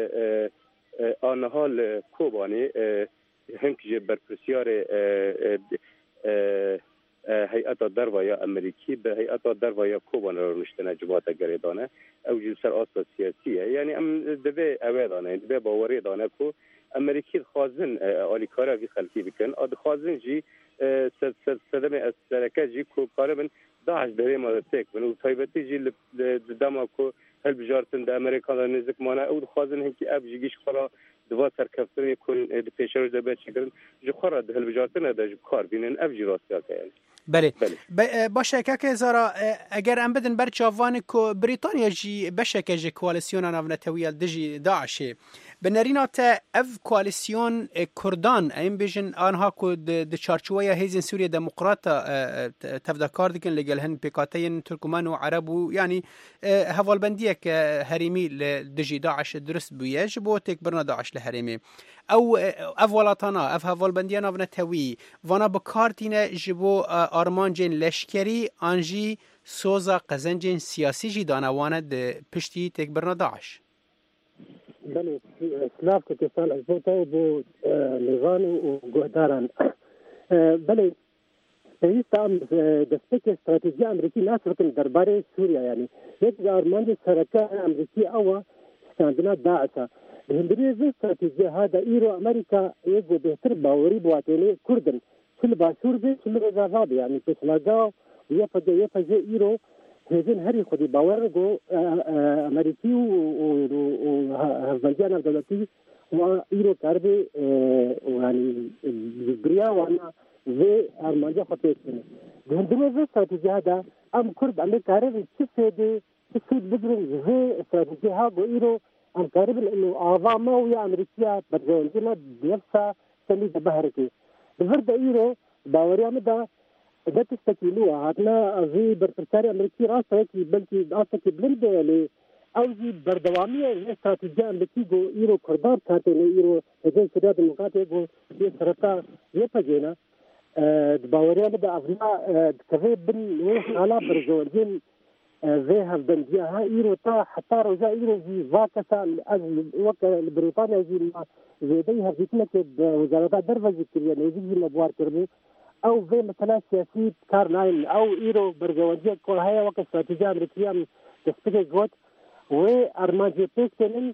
آنها کوبانی هنک جی برپرسیار هیئت دروای امریکی به هیئت دروای کوبان رو نشتن جوات گریدانه او جل سر آسا سیاسیه یعنی ام دبه اویدانه دبه باوری دانه کو امریکی خازن آلی کارا وی خلقی بکن آد خازن جی صدم از سرکه جی کو کاره من داعش بهره مادتک من و طایبتی جی دما کو هل بجارتن ده امریکان دا نزک مانه او خازن هنکی اب جیگیش خورا دوا سرکفتن یکون پیشرو دبه چکرن جو خورا ده هل بجارتن ده جو کار بینن اب جی راستیا که بله باشه که زارا اگر ام بدن بر چاوان کو بریتانیا جی باشه که جی کوالسیون ناونتویل دجی داعشه بنرینات اف کوالسیون کردان ایم بیژن آنها کو د چارچوبه هیزن سوریه دموکراتا تفداکار دکن لگل هن پیکاتین ترکمان و عرب و یعنی هوالبندیه که هریمی دجی داعش درست بویج بو تک برنا داعش لهریمی او اف ولاتانا اف هوالبندیه ناونتوی وانا بکارتینه جبو آرمانجین لشکری آنجی سوزا قزنجین سیاسی جی دانوانه د پشتی تک برنا داعش بله اسلاف که کسان از بوتا بو نظام و گهداران بله پیست هم دستک استراتیجی امریکی ناس بکن درباره سوریا یعنی یک آرمانج سرکه امریکی او استاندنا داعشا بهندری زی استراتیجی ها دا ایرو امریکا یکو بهتر باوری بواتینی کردن چل باشور بی چل رضافا بی یعنی پسلاگاو یفجه یفجه ایرو هزين هري خدي باورغو امريكي و هفنجانا دولتي وايرو كاربي يعني بريا وانا زي ارمانجا خطيتنا عندنا زي استراتيجيه هذا ام كرد امريكا كاربي تسيدي تسيد بدرن زي استراتيجيه هذا ايرو ام كاربي انه اعظمه ويا امريكيه بدرنا بنفسها سمي بهرتي بفرد ايرو باوريا مدى ده تستكيلوها هاتنا زي برتكاري امريكي راسه كي بلكي راسه كي بلند لي او زي بردواميه استراتيجيه امريكي جو ايرو كردار كاتي ايرو هذين سريات المقاطع جو في سرطه يفجينا باوريا بدا افنا كفي بن ويح على برزوجين زي هالبنديه ها ايرو تا حتى رجا ايرو زي فاكسا از وقت بريطانيا زي زي ديها فيتنا وزاره دروازه كريا زي الابوار كربو او زي مثلا سياسي كارناين او ايرو برجوانجي كل هاي وقت استراتيجيه امريكيه تسبيك جوت و ارمانجي بيكتن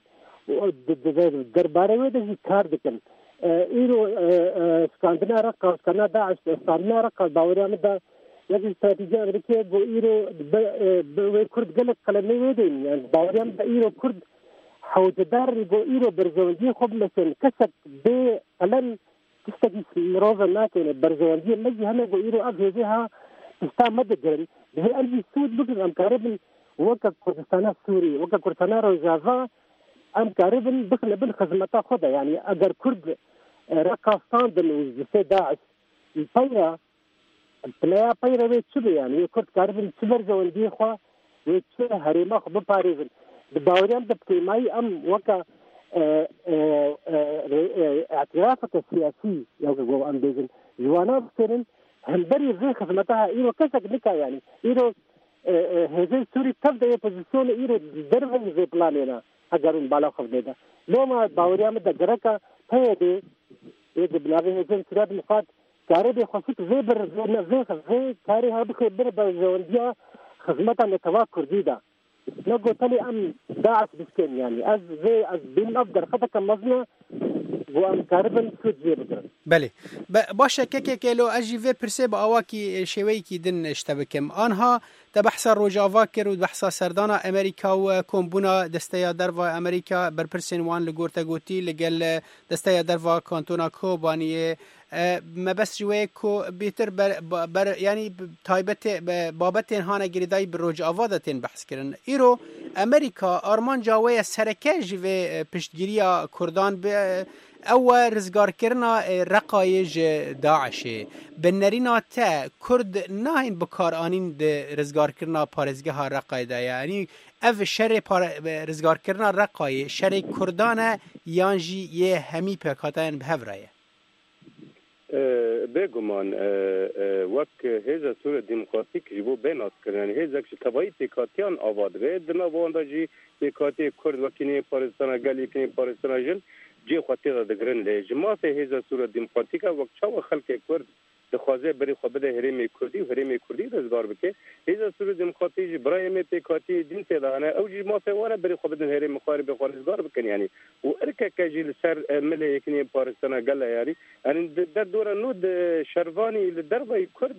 درباري ودي كاردكن ايرو سكاندنا رقا سكانا داعش سكاندنا رقا باوريا مدى يجي استراتيجيه امريكيه بو ايرو كرد قلق قلمي ودين يعني باوريا مدى ايرو كرد حوجدار بو ايرو برجوانجي خب مثل كسك بي قلم تستجي روزا ناكل برزوانجي مجي هنا بيرو أجهزها تستا مدجرن به أنجي سود بكر أم كاربن وكا كردستان السوري وكا كردستان روزافا أم كاربن بكر لبن خدمتا خدا يعني أجر كرد رقاصان دل وزي داعش الفيرا البلايا فيرا ويتشبه يعني كرد كاربن تبر زوانجي خوا ويتشبه هريما خبو باريزن بباوريان دبكي ماي أم وكا اعترافك السياسي يوجو أن بيجن جوانا بسرن هم بري زي خدمتها إيرو كسك نكا يعني إيرو هذه سوري تبدأ يبوزيسيون إيرو دربن زي بلانينا أجرون بالا خدمتها لو ما باوريا مدة جركا هيدي يجب بنابي هذين سوريات مقاد كاري بخصوص زي بر زي زي كاري هذا بر بر زونديا خدمتها نتوا كرديدا نقول تلي أم داعش بسكين يعني از زي از بين أفضل خطك مزنا وام كاربن سود زي بدر بله باشه که که کلو اجی و پرسه با آواکی شوی کی دن اشتبکم آنها تبحث روجاوا کرد و بحث سردانا امریکا و کمبونا دسته در و امریکا بر پرسین وان لگورتا گوتی لگل دسته در و کانتونا کوبانیه ما بس جوی کو بیتر بر, بر یعنی تایبت بابت هانا گریدای بر روجاوا دتن بحث کردن ایرو امریکا آرمان جاوی سرکه جوی پشتگیری کردان به او رزگار کرنا رقایج داعش بنرینا تا کرد ناین بکار آنین رزگار کرنا پارزگه ها رقای دا یعنی او شر رزگار کرنا رقای شر کردان یانجی یه همی پکاتین به هورایه بگمان وقت هزا سور دموکراتیک جبو بینات کرن هزا کش تبایی پیکاتیان آواد به دنا بانداجی پیکاتی کرد وکینی پارستان گلی کنی پارستان جن جی خاطی را دگرن لی جماعت هزا سور دموکراتیک وقت چاو خلق کرد دخوازه بری خوابه ده هرمی کردی و هرمی کردی رزگار بکه هزا سور دموکراتی برای می پیکاتی دین تدانه او جماعت وانه بری خوابه ده هرمی خاری بخوار رزگار بکن یعنی و ارکه کجیل سر ملی یکنی پارستان گله یاری یعنی در دوره نود شروانی لدربای کرد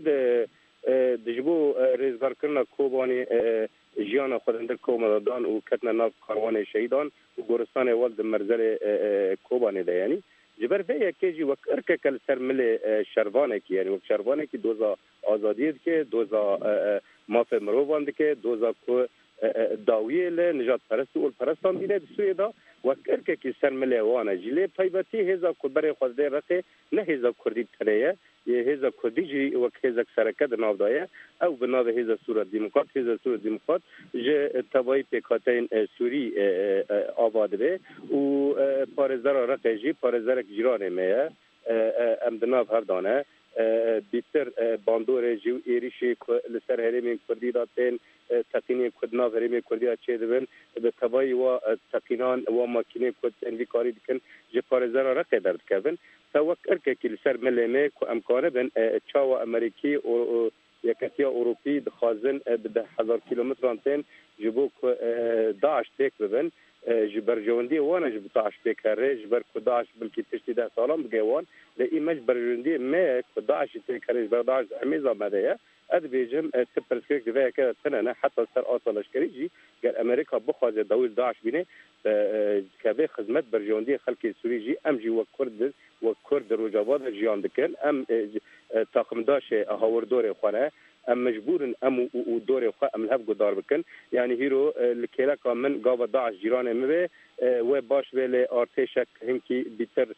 دجبو رزگار کرنا کوبانی جیانا خودندر کومدان و کتنا ناف کاروان شهیدان و گورستان ولد مرزل کوبانی ده یعنی جبر به یکی وقت ارکه کل سر مل شروانه کی یعنی وقت شروانه کی دوزا آزادیت که دوزا ماف مروان که دوزا کو داویه ل نجات پرست و پرستان دیده سوی دا وقت ارکه کی سر مل وانه جلی پیبتی هزا کبر خدای رته نه هزا کردی تریه یه هزا کردی جی وقت هزا سرکت ناو دایه او بناو هزا سورا دموکرات هزا سورا دموکرات ج تبایی پیکاتین سوری آباد به و پارزدار رقه جی پارزدار جیرانه میه ام بناو هر دانه بیتر باندور جو ایریشی لسر هرمی کردی داتین تقینی کدنا هرمی کردی چه دبن به تبایی و تقینان و ماکینی کد انوی کاری دکن ج پارزدار رقه درد کبن سوک ارکه که لسر ملمه که امکانه بن چاو امریکی و یکتیا اوروپی دخوازن به هزار کیلومتران تین جبو که داعش تک ببن جبر جوندی وانا جب داعش تکره جبر که داعش بلکی تشتی ده سالم بگوان لی مج بر جوندی ما که داعش تکره جبر داعش عمیز آمده یا اد بیجم تپرسکرک دوه که تنه حتی سر آسالش کری جی گر امریکا بخواز دویل داعش بینه که به خدمت بر جوندی خلق سوری جی ام جی و کرد و کرد روجاواد جیان دکن ام طاقم داش هاوردور خوانه ام مجبورن ام و دور خو ام الهب گدار بکن یعنی هیرو لکیلا من گاو داعش جیران مبه و باش ویل ارتشک هنکی بیتر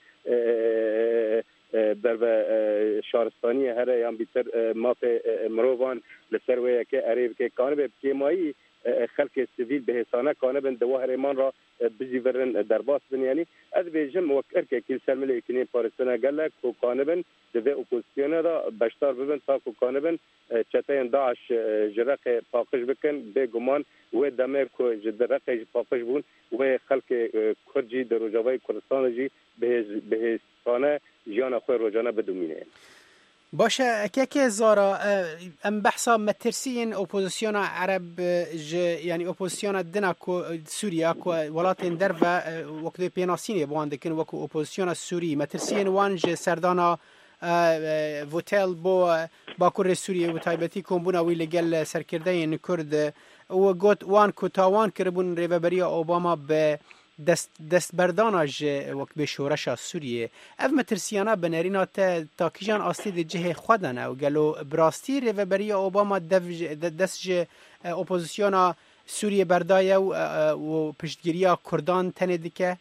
در شهرستانی هر یا بیتر ماپ مروان لسر وی که عریب که کانه به کیمایی خلق سیویل به حسانه کانه بن دو هرمان را بزیورن در باس بن یعنی از بیجم وکر که کل سلمل اکنی پارستانه گله کو کانه بن دوی اپوزیسیونه را بشتار ببن تا کو کانه بن چتین داعش جرق پاقش بکن به گمان و دمه کو جرق پاقش بون و خلق کرجی در روجاوی کردستان جی به حسانه جیان خوی روجانه بدومینه باشه که که زارا ام بحثا مترسین اپوزیسیون عرب ج یعنی اپوزیسیون دنا کو سوریا کو ولاتین در و وقت پیناسینی بوند کن وکو اپوزیسیون سوری مترسین وانج سردانا ووتل بو باکور سوریه و تایبتی کومبونا وی لگل سرکردین کرد و گوت وان کو تاوان کربون ریوبری اوباما به دست دست برداناج وقت به شورش سوریه اف مترسیانا بنرینا تا تاکیجان آستی جه خودنه و گلو براستی و بری اوباما دست جه اپوزیسیونا سوریه بردایه و پشتگیریا کردان تنه دیکه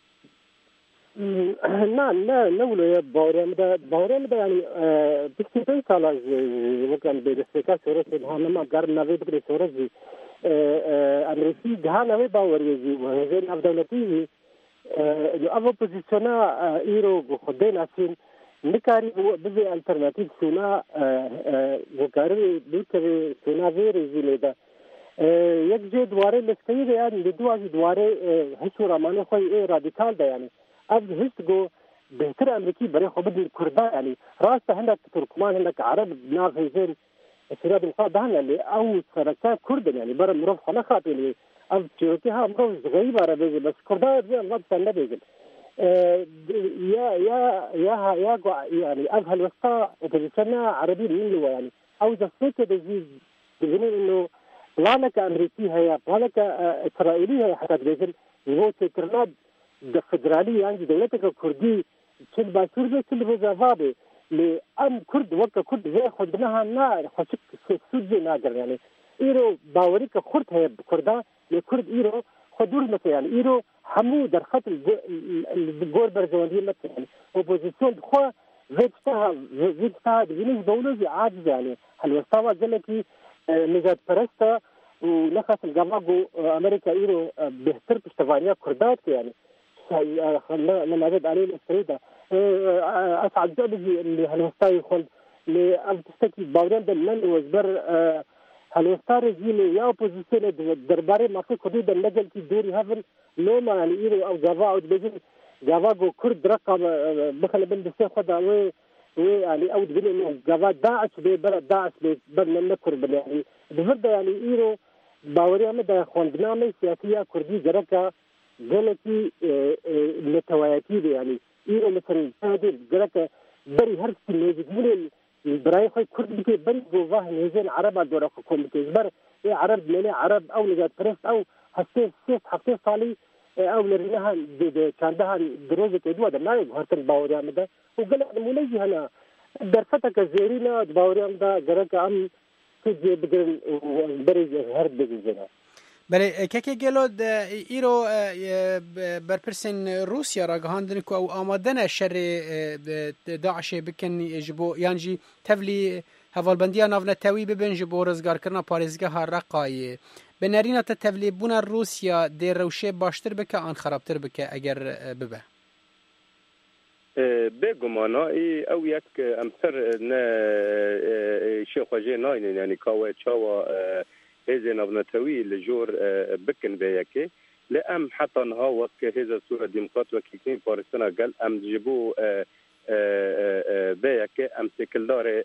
نه نه نه ولو باورم ده باورم ده یعنی بیست و پنج سال از وقتی به دستکا شورش هنما گرم نوی بکری شورشی امریکی جهان نوی باوریه و هزین افدالتی أبو بوزيشنا إيرو خدين عشان نكاري بزي ألترناتيف سونا وكاري بيكري سونا غير زيلدا يكجي دواري لسكيد يعني لدوا دواري هشو رامانه خوي إيه راديكال ده يعني أب هشتغو بهتر أمريكي بري خبد الكردان يعني راسته هناك تركمان هناك عرب ناس هيزين السيراد القادة اللي أو سركان كردن يعني برا مروف خلا خاطئ أب تشوكيها مروف غريبة عربية بس كردان زي ما بسنا بيجن يا يا يا يا يعني أهل الوسطى وبيسنا عربي منه يعني أو جسيت بيجي بيجي إنه بلانك أمريكي هي بلانك إسرائيلي هي حتى بيجن هو تكرناد الفدرالية يعني دولتك الكردي كل باسور بي كل بزافابي لأم كرد وقت كرد زي خدناها نا خشك سوجي ناقر يعني إيرو باوريك خرد هي بكردا لكرد إيرو خدور مثلا يعني إيرو حمو در خط الجور برزوندية مثلا يعني وبوزيسيون خوا زيتها زيتها بجنيش دولة عاجز يعني هالوسطاوة جلكي نجاد برستا ونخص الجماعة أمريكا إيرو بهتر بشتفانيا كردات يعني لما زاد عليه الفريدة أسعد جابجي اللي هالوسطاي يخل لأن تستكي باورين دلن وزبر هالوسطاري جيلي يا أوبوزيسيون درباري ما في كردود النجل كي دوري هفل لوما يعني إيرو أو جافا أو دبجن جافا كرد رقم بخل بن بسي خدا وي وي يعني أو دبجن إنه جافا داعش ببلد داعش ببلد نكر يعني بفرد يعني إيرو باوري أمدا خوندنامي سياسية كردي جركا جلتي متواتي يعني إيرو مثلا هذه جلتة بري هرس النيجي من البراي خوي كرد بكي بري جواه نيجين عرب دورة حكومة كيزبر إيه عرب ملي عرب أو لجات فريس أو هسيس سيس حفتي صالي أو لرينها كاندها دروزة كدوا ده ما يجهرت الباوري أمدا وقال مولي هنا درفتك الزيرينا باوري أمدا جركة أم تجي بقرن بري هرب بجينا بله که گلود ایرو برپرسن روسیا را گهاندن کو او آمادن شر داعش بکن جبو یانجی تفلی هوالبندیا ناو نتوی ببن جبو رزگار کرنا پارێزگەها ڕقایە بنەرینە تە تەڤلێ بوونە رووسیا دێ ڕەوشێ باشتر بکە ئان خراپتر بکە ئەگەر ببە بێگومانایی ئەو یەک ئەمتر شێخواژێ ناینن ینی کاوە چاوە هێزێ ناونەتەوی لە جۆر بکن بەیەکێ لە ئەم حەتانها وەک هێزە سوورە دیموکرات وەکیکنی پارێستانە گەل ئەم ji بۆ بەیەکێ ئەم سێکلدارێ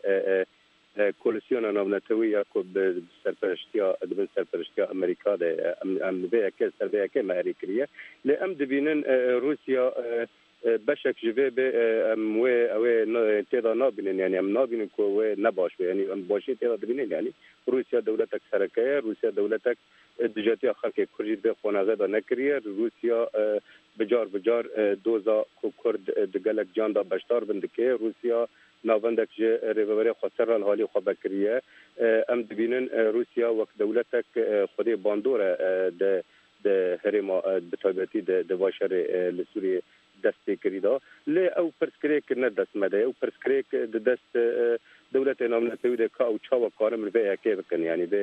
کۆلیسیۆنە ناونەتەوی کو سەرپەرشتیا دبن سەرپەرشتیا ئەمریکا دێ ئەم بەیەکێ سەر بەیەکێ مەهری کریە لێ ئەم دبینن رووسیا بەشێک ji vê bê em wê ew ê têda nabînin yani em nabînin ku wê nebaş be yani em başî têda dibînin yani Rusya dewletek serekeye Rusya dewletek dijetiya xelkê Kurdî bê xwenagê da nekiriye Rusya bicar bicar doza ku Kurd di gelek can da beşdar bin dike Rusya navendek ji rêveberê xwe serral halî xwe vekiriye em dibînin Rusya wek dewletek xwedê bandor e de de herêma bi taybetî de de başerê li Sûriyê دەستێ کرددا لێ ئەو پرسکرێک نەدەستمەدە ئەو پرسکرێک دەست دەولەتێ نامنەتەوی دەکا ئەو چاوە کارم بەیەکێ بکەن ینی بێ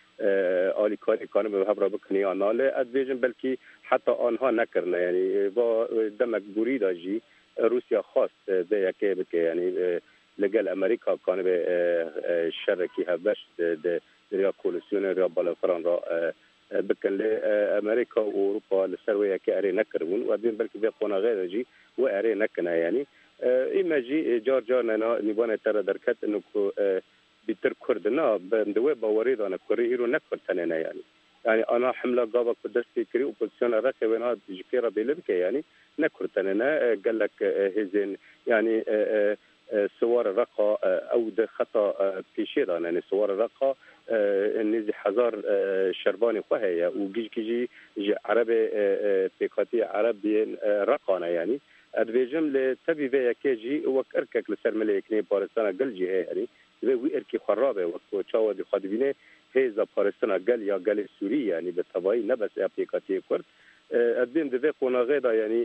ئالیکاری کارم بە هەبرا بکنی یاننا لێ ئەدبێژن بەلکی حتا ئانها نەکردنە ینی با دەمەک بوریدا ژی رووسیا خواست بەیەکێ بکە ینی لەگەل ئەمریکا کان بێ شەرێکی هەبەش دریا کۆلیسیۆنە ریا بالەفران را بکن لی امریکا و اروپا لسرویه که اره نکربون و بین بلکه به قونا غیر جی و اره نکنه یعنی ایما جی جار جار ننا نیبانه تر درکت انو که بیتر کردنا بندوه باوری دانه کره هیرو نکردتنه نه یعنی یعنی آنا حمله قابا که دستی کری اپوزیسیون رقی وینا جکی را بیلم که یعنی نکردتنه نه قلک هزین یعنی سوار رقا او ده خطا پیشی دانه یعنی سوار رقا نزی هزار شربانی خواه و گیج گیجی عرب پیکاتی عرب بین رقانه یعنی ادویجم لتبی وی یکی وک ارکک لسر ملیکنی پارستان گل جی یعنی وی ارکی خرابه وک چاو دی خادبینه هیزا پارستان گل یا گل سوری یعنی به تبایی نبس پیکاتی کرد ادبیم دوی قناغه دا یعنی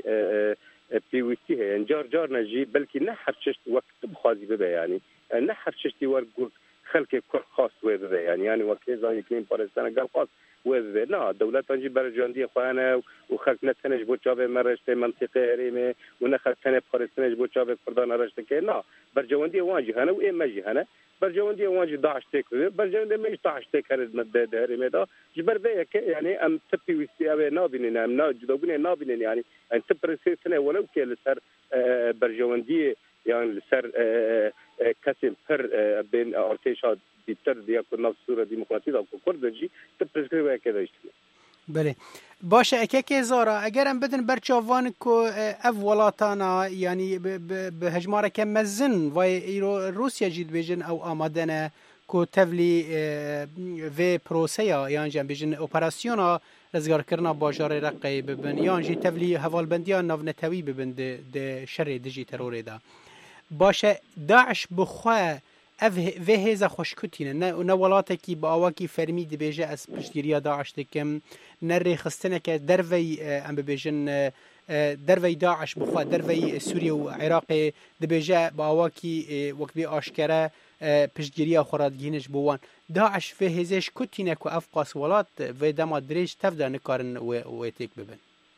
پیوستی ہے جار جار نجی بلکه نه هر چشت وقت بخوازی ببه یعنی نه هر چشتی ور گرد خلق کر خاص وی ببه یعنی یعنی وقتی زانی کنیم پارستان گل خاص وذ لا دولت انجي برجاندي خوانا وخلقنا تنج بو جاب مرشت منطقه هريمه ونخل تنه فلسطين بو جاب فردان رشت كنا برجاندي واجي هنا وايه ماجي هنا برجاندي واجي داعش تك برجاندي ما داعش تك هرد هريمه دا جبر بيك يعني ام تبي ويستي نابين ام نا جدوبين نابين يعني ان تبرسي سنه ولو كل سر برجاندي يعني سر كسم پر بين ارتشاد بیشتر دیگر نفسور دموکراتی دا کردجی تپرسکری وکیداشت. بله. باشه اگه که زارا اگرم بدن برچاوان کو اف ولاتانا یعنی به هجماره که مزن و روسیا جید بیجن او آمدنه کو تفلی و پروسیا یعنی جن بیجن اپراسیونا رزگار کرنا باجار رقی ببن یعنی جی تفلی حوالبندیان نافنتوی ببن ده شر دجی تروری دا. باشه داعش بخواه اف و هزا خوشکتینه نه نه ولاته کی با اواکی فرمی دی بیجه از پشتگیری داعش دکم نه ریخستنه که دروی ام بیجن دروی داعش بخوا دروی سوریه و عراق دی بیجه با اواکی وقت بی آشکره پشتگیری خورادگینش بوان داعش و هزاش کتینه که اف قاس ولات و دما دریج تفده نکارن و تیک ببن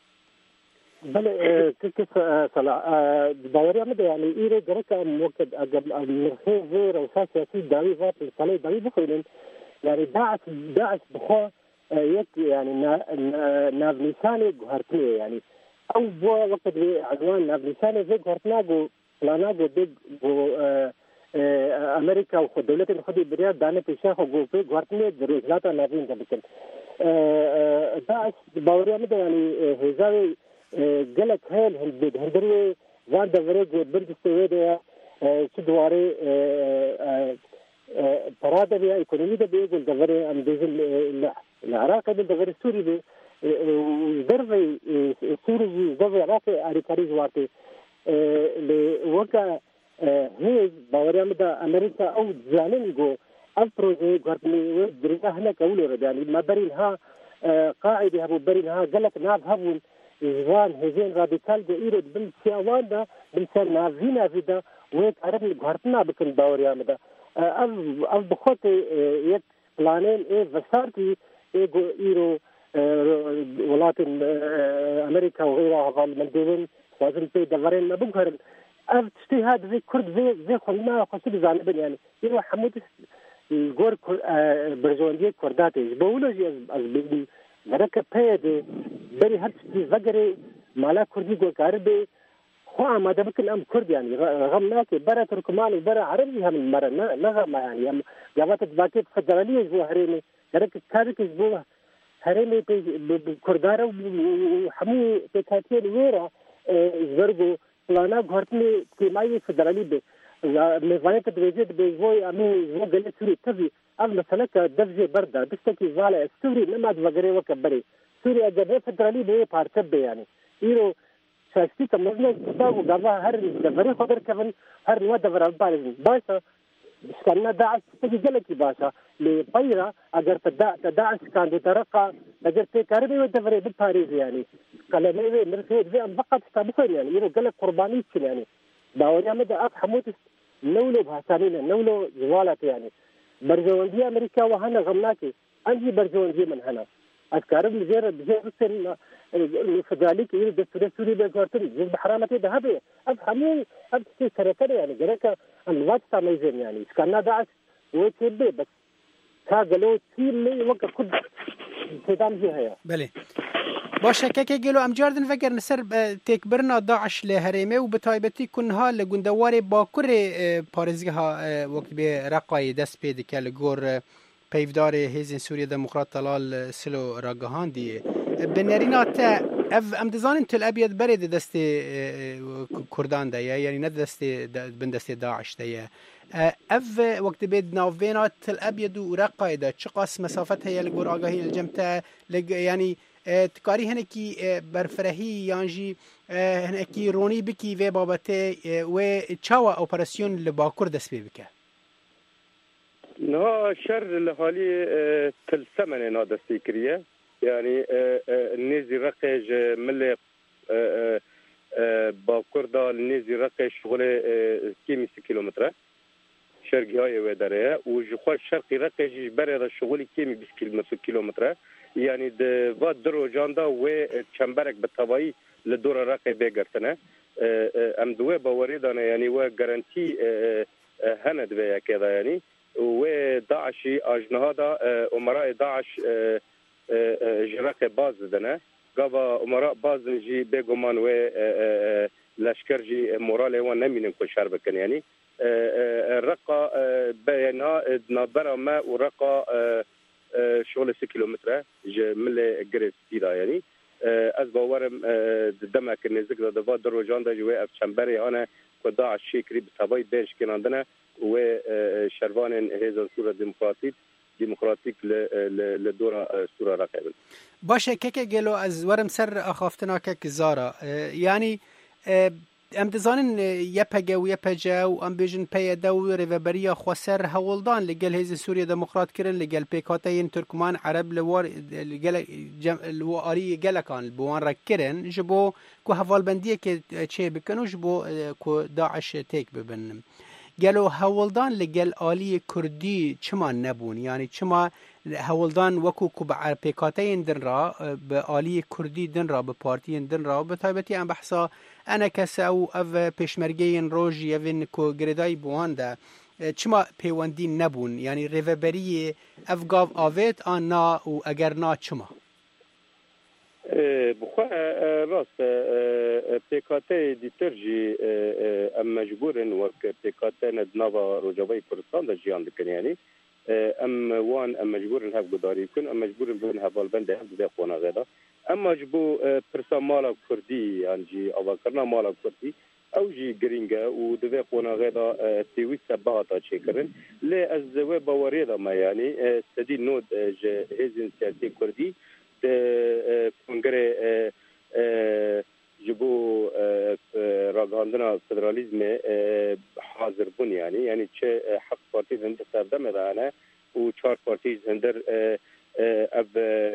بله كيف صلاح باوري عمد يعني إيرو جرك موكد أجب الخير غير وساس سياسي داوي فات الصلاة داوي بخيرين يعني داعش داعش بخوا يك يعني ناف نساني جهرتني يعني أو بوا وقت عنوان ناف نساني في جهرتنا جو فلانا جو دج جو أمريكا وخدولة الخدي برياد دانة الشيخ وجو في جهرتني درجات نافين جبتن داعش باوري عمد يعني هزاوي قالك هل هندد هندري وان دفرق برد السويدية شدواري فرادة بيا إيكونومية بيا قل دفرق أم ديزل العراق قبل دفرق السوري بي ضربي السوري ضربي عراقي أريكاري جواتي لوكا هي باوريا مدى أمريكا أو زانين جو أفروزي قرطني ودريقا هناك أولو رد يعني ما برينها قاعدة هبو برينها قالك ناب هبون إجوان هزين راديكال جو إيرد بالسياوان دا بالسيار نافينا فيدا ويك عرب القهرتنا بكن باوريا مدى أف بخوتي يك بلانين إيه فسارتي إيه جو إيرو ولات أمريكا وغيرها غالمندين وازن بي دفرين نبوغهرن أف تجتهاد زي كرد زي زي خلنا خصوصي زانبن يعني إيرو حمودس الجور برجواندية كرداتي بقولوا از بيجي مركب بيد بري هرتي فجري مالا كردي جو كاربي هو ما دبكن أم كرد يعني غمناك برا تركمان وبرا عربي هم المرة نغم يعني جابت باكيت فدرالية جو هريني مركب كارك جو هريني بكردارة وحمو تكاتين ويرا زرقو فلانا غرتني كيماي فدرالي ب مزايا تدريجات بيجوي أمي جو قال سوري تفي أغلى سلك دفجة بردة دستكي زالة سوري لما تفجري وكبري سوري أجابة فدرالي بيه بارتب يعني إيرو شاشتي كمزنا كتاب وقابا هر دفري خبر كفن هر نوا دفر البارزين باشا كنا داعش تجي جلكي باشا لبيرة أجر تدا تداعش كان بترقى أجر تكاربي ودفري بالباريس يعني كلامي مرسيد في أم فقط تابخير يعني إيرو جلك قرباني يعني داوري مدى أف حموت نولو بحسانينا نولو جوالات يعني برجواندية أمريكا وهنا غمناكي أنجي برجواندية من هنا أذكار بزير بزير رسل فداليك إيرو دستوري سوري بيقارتني جيز بحرامتي دهبي أف حمو أف تسي سرطري يعني جريكا الوقت تاميزين يعني كنا داعش ويتبه بس كاقلو تسير لي وقت كد تدام جيها بله باشه که که گلو امجاردن وگر نسر تکبرنا داعش لهرمه و بتایبتی کنها لگندوار باکر پارزگه ها وقت به رقای دست پیدا که لگور پیفدار هیزن سوریه دموکرات طلال سلو راگهان دیه بنرینا تا اف امتزان تل ابيض برد دست کردان ده یعنی نه دست بن دست داعش ده اف وقت بيد ناوفينا تل ابيض و رقای ده چه قاس مسافت هي لگور آگاهی الجمتا یعنی تکاری هنکی برفرهی یانجی هنکی رونی بکی و بابته و چاوا اپراسیون لباکر دست بی بکه نه شر لحالی تلسمن نا دستی کریه یعنی نیزی رقیج مل باکر دا نیزی رقیج شغل کیمی سی کیلومتره شرقی های و داره و جخواه شرقی رقیج بره دا شغل کیمی بیس کیلومتره يعني د و درو جاندا و چمبرک به توایی لدور رقه بگرتنه ام دوه باوری دانه یعنی و گارانتی هند به کدا یعنی و داعشی اجنهادا امراء داعش جرقه باز دنه گاوا امراء باز جی بگمان و لشکر جی مورال و نمینن کو شر بکن یعنی رقا بینا نابرا ما و رقا شغل سی کیلومتره جمله گرستی دا یعنی از باورم دمک نزدیک دا دوا در روزان دا جوی اف چنبری آنه که داعش شکری به تبای بیش کناندنه و شروان هزار سوره دموکراتیک دموکراتیک لدورا سوره رقیبن باشه که که گلو از ورم سر اخافتنا که زارا یعنی ام دزانن یپگه و یپجه و ام بیجن پی دو ریوبریا خواسر هولدان لگل هیز سوریه دموکرات کرن لگل پیکاتین ترکمان عرب لوار لگل لواری گلکان بوان رکرن جبو کو حوالبندیه که چه بکنو جبو کو داعش تیک ببنم گلو هولدان لگل آلی کردی چما نبون یعنی چما هولدان وکو کو به پیکاتین دن را به آلی کردی دن را به پارتین دن را به تایبتی ام بحثا انا کس او او پیشمرگین روژی یوین کو گردای بوان ده چما پیوندی نبون یعنی ریوبری افگاو آوید آن نا و اگر نا چما بخوا راست پیکاته دیتر جی ام مجبورن وک پیکاته ندناوا روجاوی کردستان ده جیان دکن یعنی ام وان ام مجبورن هف گداری کن ام مجبورن بون هفال بنده هف ده خونه غیدا اما جبو پرسا مالا کردی یعنی جی آوا کرنا مالا کردی او جی گرینگه و دوی خونه غیدا تیوی سباتا چه کرن لی از دوی باوری دا ما یعنی سدی نود جه هزین سیاسی کردی کنگره جبو راگاندنا فدرالیزم حاضر بون یعنی یعنی چه حق پارتی زنده سردم دانه و چهار پارتی زندر اب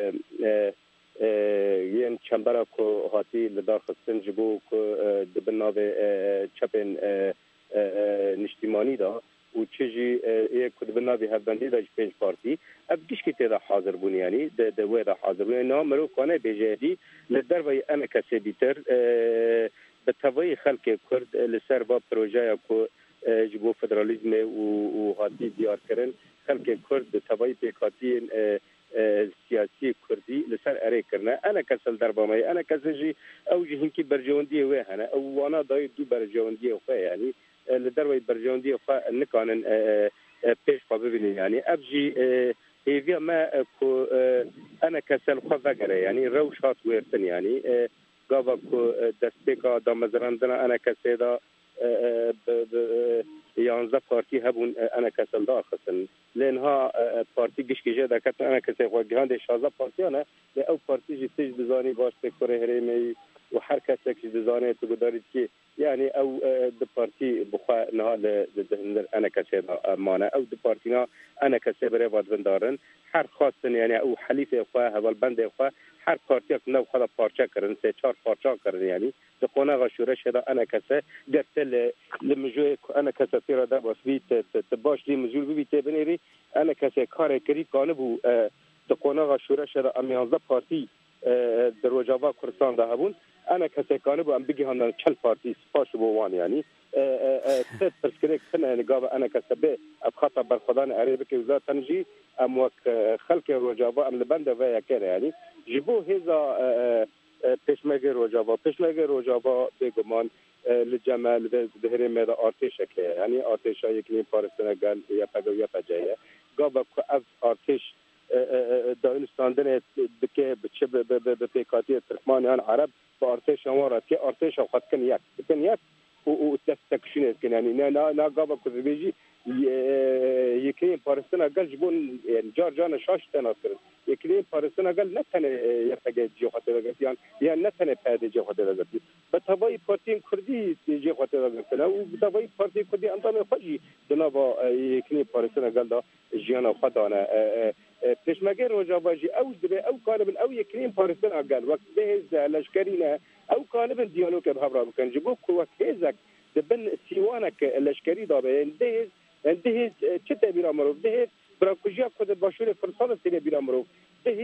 یین چمبرا کو هاتی لدار خستن جبو کو دبنا به چپن نشتیمانی دا و چیزی یک کدبنا به هبندی داش پنج پارتی اب دیش که تدا حاضر بونی یعنی د د ودا حاضر بونی نه مرو کنه بجدی لدر وی انا کسبیتر به توی خلق کرد لسر با پروژه کو جبو فدرالیزم و هاتی دیار کردن خلق کرد به توی پیکاتی سیاسی کردی لسر اره کرنه انا کسل در بامای انا کسجی او جهنکی برجوندی و هنه او وانا دای دو برجوندی و یعنی لدروي برجوندي خا نكانن پیش پا ببینید یعنی ابجی هیویا ما کو انا کسل خو وگره یعنی روشات ورتن یعنی گاوا کو دستیکا دامزراندنا انا کسیدا یانزده پارتی هبون انا کسل دا خصن لانها پارتی گشکی جدا کتن انا کسی خو گهاند شازده پارتی انا او پارتی جی تج بزانی باش تکره هریمی و هر کسی که بزانه تو دارید که یعنی او د پارتی بخوا نه ل انا کسی مانه او د پارتی نه انا کسی بره وادوندارن هر خواستن یعنی او حلیف خو هول بند خو هر پارتی نه خدا پارچه کردن سه چهار پارچه کردن یعنی د قونه شورش شده انا کسی گرتل لمجو انا کسی تیرا دا باش بیت باش لی مزول بیت بنری انا کسی کار کری کانه بو د قونه شورش شده امیانزده پارتی در روجاوا کردستان ده هبون انا کسی کانه بو ام بگی هندن چل پارتی سپاش بو وان یعنی ست پرسکریک سنه نگاه انا کسی به ابخطا برخدان عریبه که وزارت تنجی ام وک خلق روجاوا ام لبنده و یکره یعنی جبو هزا پشمگه روجاوا پشمگه روجاوا بگمان لجمع لدهره میده آرتش که یعنی آرتش ها یکی نیم پارستانه گل یا پگو یا پجایه گابا که از آرتش دانستاندن بکه بچه به پیکاتی ترکمانیان عرب با ارتش امارات که ارتش خود کن یک کن یک و تکشین کن یعنی نه نه نه گابا کوزبیجی یکی پارستان اقل جبون جار جان شاش تناس کرد یکی پارستان اقل نتنه یفگه جی خاطر گرفتیان یا نتنه پیاده جی خاطر گرفتی به تبای پارتی کردی جی خاطر گرفتن و به تبای پارتی کردی اندام خودی دنا با یکی پارستان اقل دا جیان خودانه پشمگه روجاوا جی او دبه او کانبن او یکرین پارستان اقل وقت بهز لشکرینه او کانبن دیالوگ بهبرا بکن جبو کو وقت هزک دبن سیوانک لشکری دابه دهز دهز چه تبیر امرو دهز براکوجیا خود باشور فرسان سینه بیر امرو دهز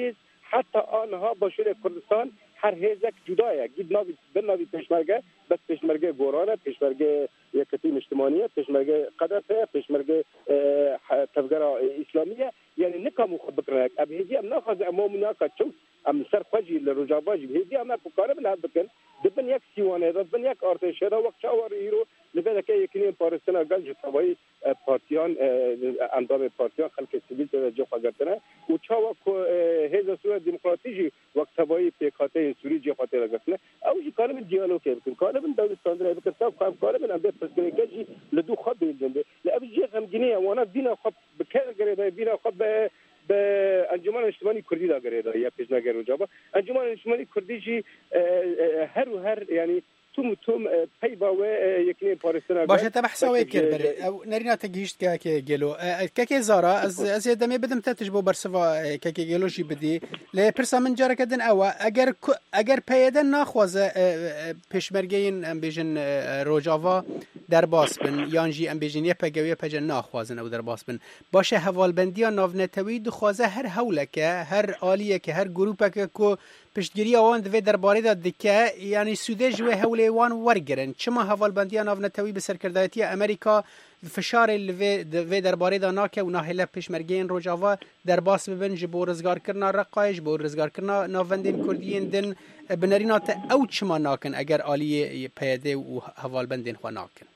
حتی آنها با شور کردستان هر هیزک جدایه گید ناوی بناوی پشمرگه بس پشمرگه گورانه پشمرگه یکتیم اجتماعیه پشمرگه قدرته پشمرگه تفگرا اسلامیه یعنی نکامو خود بکنه اب هیزی ام ناخذ امام ناکا چوس ام سر خواجی لرجاباجی هیزی ام بکاره بن هاد بکن دبن یک سیوانه دبن یک ارتش را وقت چاور ایرو لبدا که یکنی پاکستان گل جتوی پارتیان اندام پارتیان خلق سیویل در جو خاطرنه و چاوا کو هیز سوره دموکراتیجی وقت تبایی پیکاته سوری جو خاطر گفتنه او جی کارم دیالوگ بکن کارم دولتستان را بکن صاف کار کارم ام دست پسگی لدو خود بیلنده لابد جی غمگینه وانا دینا خود بکر گره دینا خود به به انجمن اجتماعی کردی دا گره یا پیشنهاد روجابا انجمن اجتماعی کردی جی هر و هر یعنی توم توم پی باوه یکی پاکستان باشه تبحث وی کرد او نرینا تگیشت که که گلو که که زارا از از دمی بدم تتجبو برسوا که که گلو جی بدی ل پرسا من جاره کدن او اگر اگر پیدن ناخواز پشمرگین ام بیژن روجاوا در باس بن یانجی ام بیژن پگوی پجن ناخوازن او در باس بن باشه حوالبندی ناونتوی دو خوازه هر حوله که هر عالیه که هر گروپ که کو پشتگیری آوان دوی درباره داد دکه یعنی سوده جوه حوله وان ورگرن چما حوالبندی ناونتوی به سرکردایتی امریکا فشار دوی درباره دا ناکه و ناهله پشمرگین روجاوا در باس ببن جبو رزگار کرنا رقایش بو رزگار کرنا ناوندین کردین دن بنرینات او چما ناکن اگر آلی پیده و حوالبندین خوا ناکن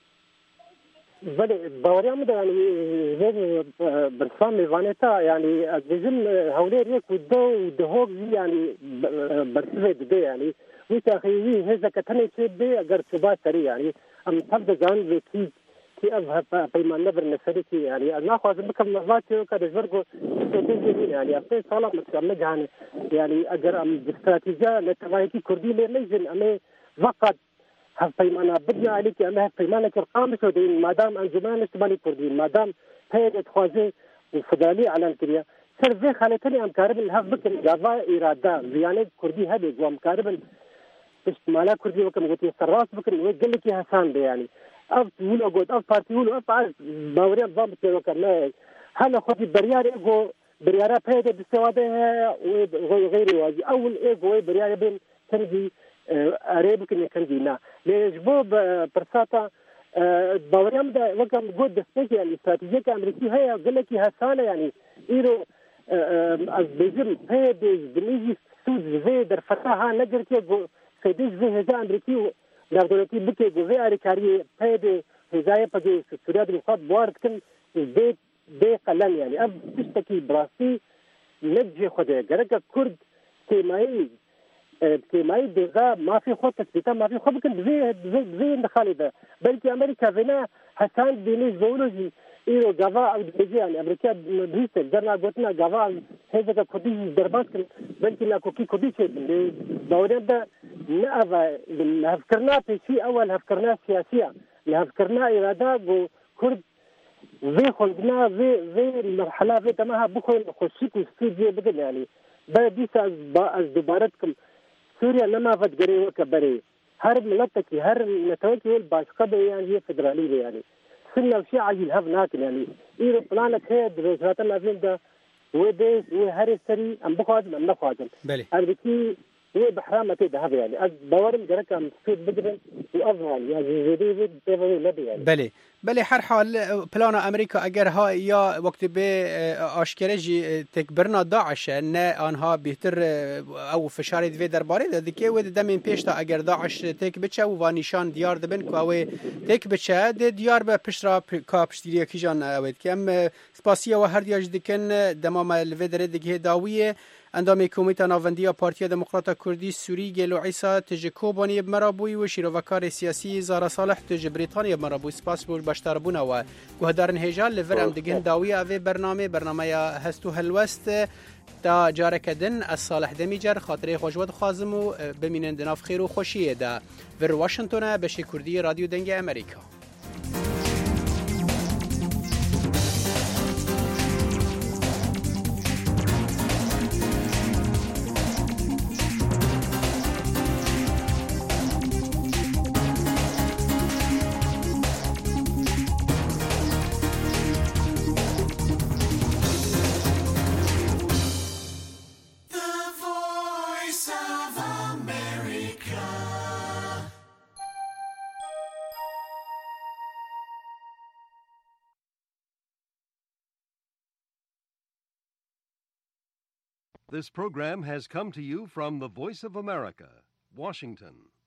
بله باوریم ده یعنی زیر برسام میوانتا یعنی از bizim حوله ریک و دو دهوگ یعنی برسوه ده یعنی وی تاخیوی هزا کتنی چه به اگر چوبا سری یعنی ام تبدا جان به کی کی از پیمان نبر نسری کی یعنی انا خوازم بکم نظاتی که دزورگو استراتیجی یعنی افته سالا متکامل جهان یعنی اگر ام استراتیجیا لتوایتی کردی لیزن ام وقت هف پیمانه بدنا عليك أما هف پیمانه كرقام سودين ما دام أنجمان اجتماعي كردين ما دام هيئة خوازي وفدالية على الكريا سر في خالتني أم كاربن هف بكن جافا إرادة زيانة كردي هذه وأم كاربن استعمالا كردي وكم قلت يسراس بكن ويقول لك هسان ده يعني أف ولا قد أف بارتي ولا أف عارف باوريا ضابط وكرنا هلا خدي بريار إيجو بريارا بيد بسواده وغير واجي أول إيجو بريار بين تنجي أريب كن يكندينا ليجبو برساتا باوريام ده وكم جود دستيك يعني استراتيجية أمريكية هي قال لك هسانة يعني إيرو از بيجم بيدز بنيجي سود زي در فتاها نجر كي جو سيدش زي هزا أمريكي در دولتي بكي جو زي أريكاري بيد هزايا بجي سوريا دمقاط بوارد كن زي بي قلن يعني أب تشتكي براسي نجي خده جرقا كرد كيماي كيماي دغا ما في خط تثبيتا ما في خط كن زي زي زي خالده بلكي امريكا فينا حسان بيني زولوجي ايرو غافا او بيجي يعني امريكا بريستل درنا قلنا غافا هذا كودي دربات بلكي لا كوكي كودي شيء دورده نأفا هفكرنا في شيء اول هفكرنا سياسيه هفكرنا اراده كرد زي خلقنا زي زي المرحله في تماها بخل خشيك استوديو بدل يعني بدي از دوبارتكم سوريا لما فتقري وكبري هر ملتكي هر نتوكي والباشقة يعني هي فدرالية يعني سنة وشيء عجل هف ناكن يعني إيرو بلانك هيد وزارة الأفلام ده وبيس وهاري سري أم بخوازم أم نخوازم بلي أربكي هو بحرامة كده هف يعني أز بوارم جركة مستود بدرن وأفضل يعني زيدي زيد تفضي لبي يعني بلي بله هر حال پلان امریکا اگر ها یا وقت به آشکارجی تکبرنا داعش نه آنها بهتر او فشار دوی درباره ده که و دمین پیش تا اگر داعش تک بچه و نشان دیار دبن که او تک بچه ده دیار به پشترا کا پشتیری کی جان اوید که ام سپاسیا و هر دیاج دکن دمام لوی دره دگه داویه اندام کمیته ناوندی پارتی دموکرات کردی سوری گلو عیسی تجکوبانی مرابوی و شیروکار سیاسی زارا صالح تج بریتانیا مرابوی سپاس بول باشتر بونا و گهدارن هجال لور ام دگن داوی اوی برنامه برنامه هستو هلوست تا جارکدن از صالح دمیجر خاطره خوشواد خازم و بمینن دناف خیر و خوشیه دا ور واشنگتن بشه کردی رادیو دنگ امریکا The This program has come to you from the Voice of America, Washington.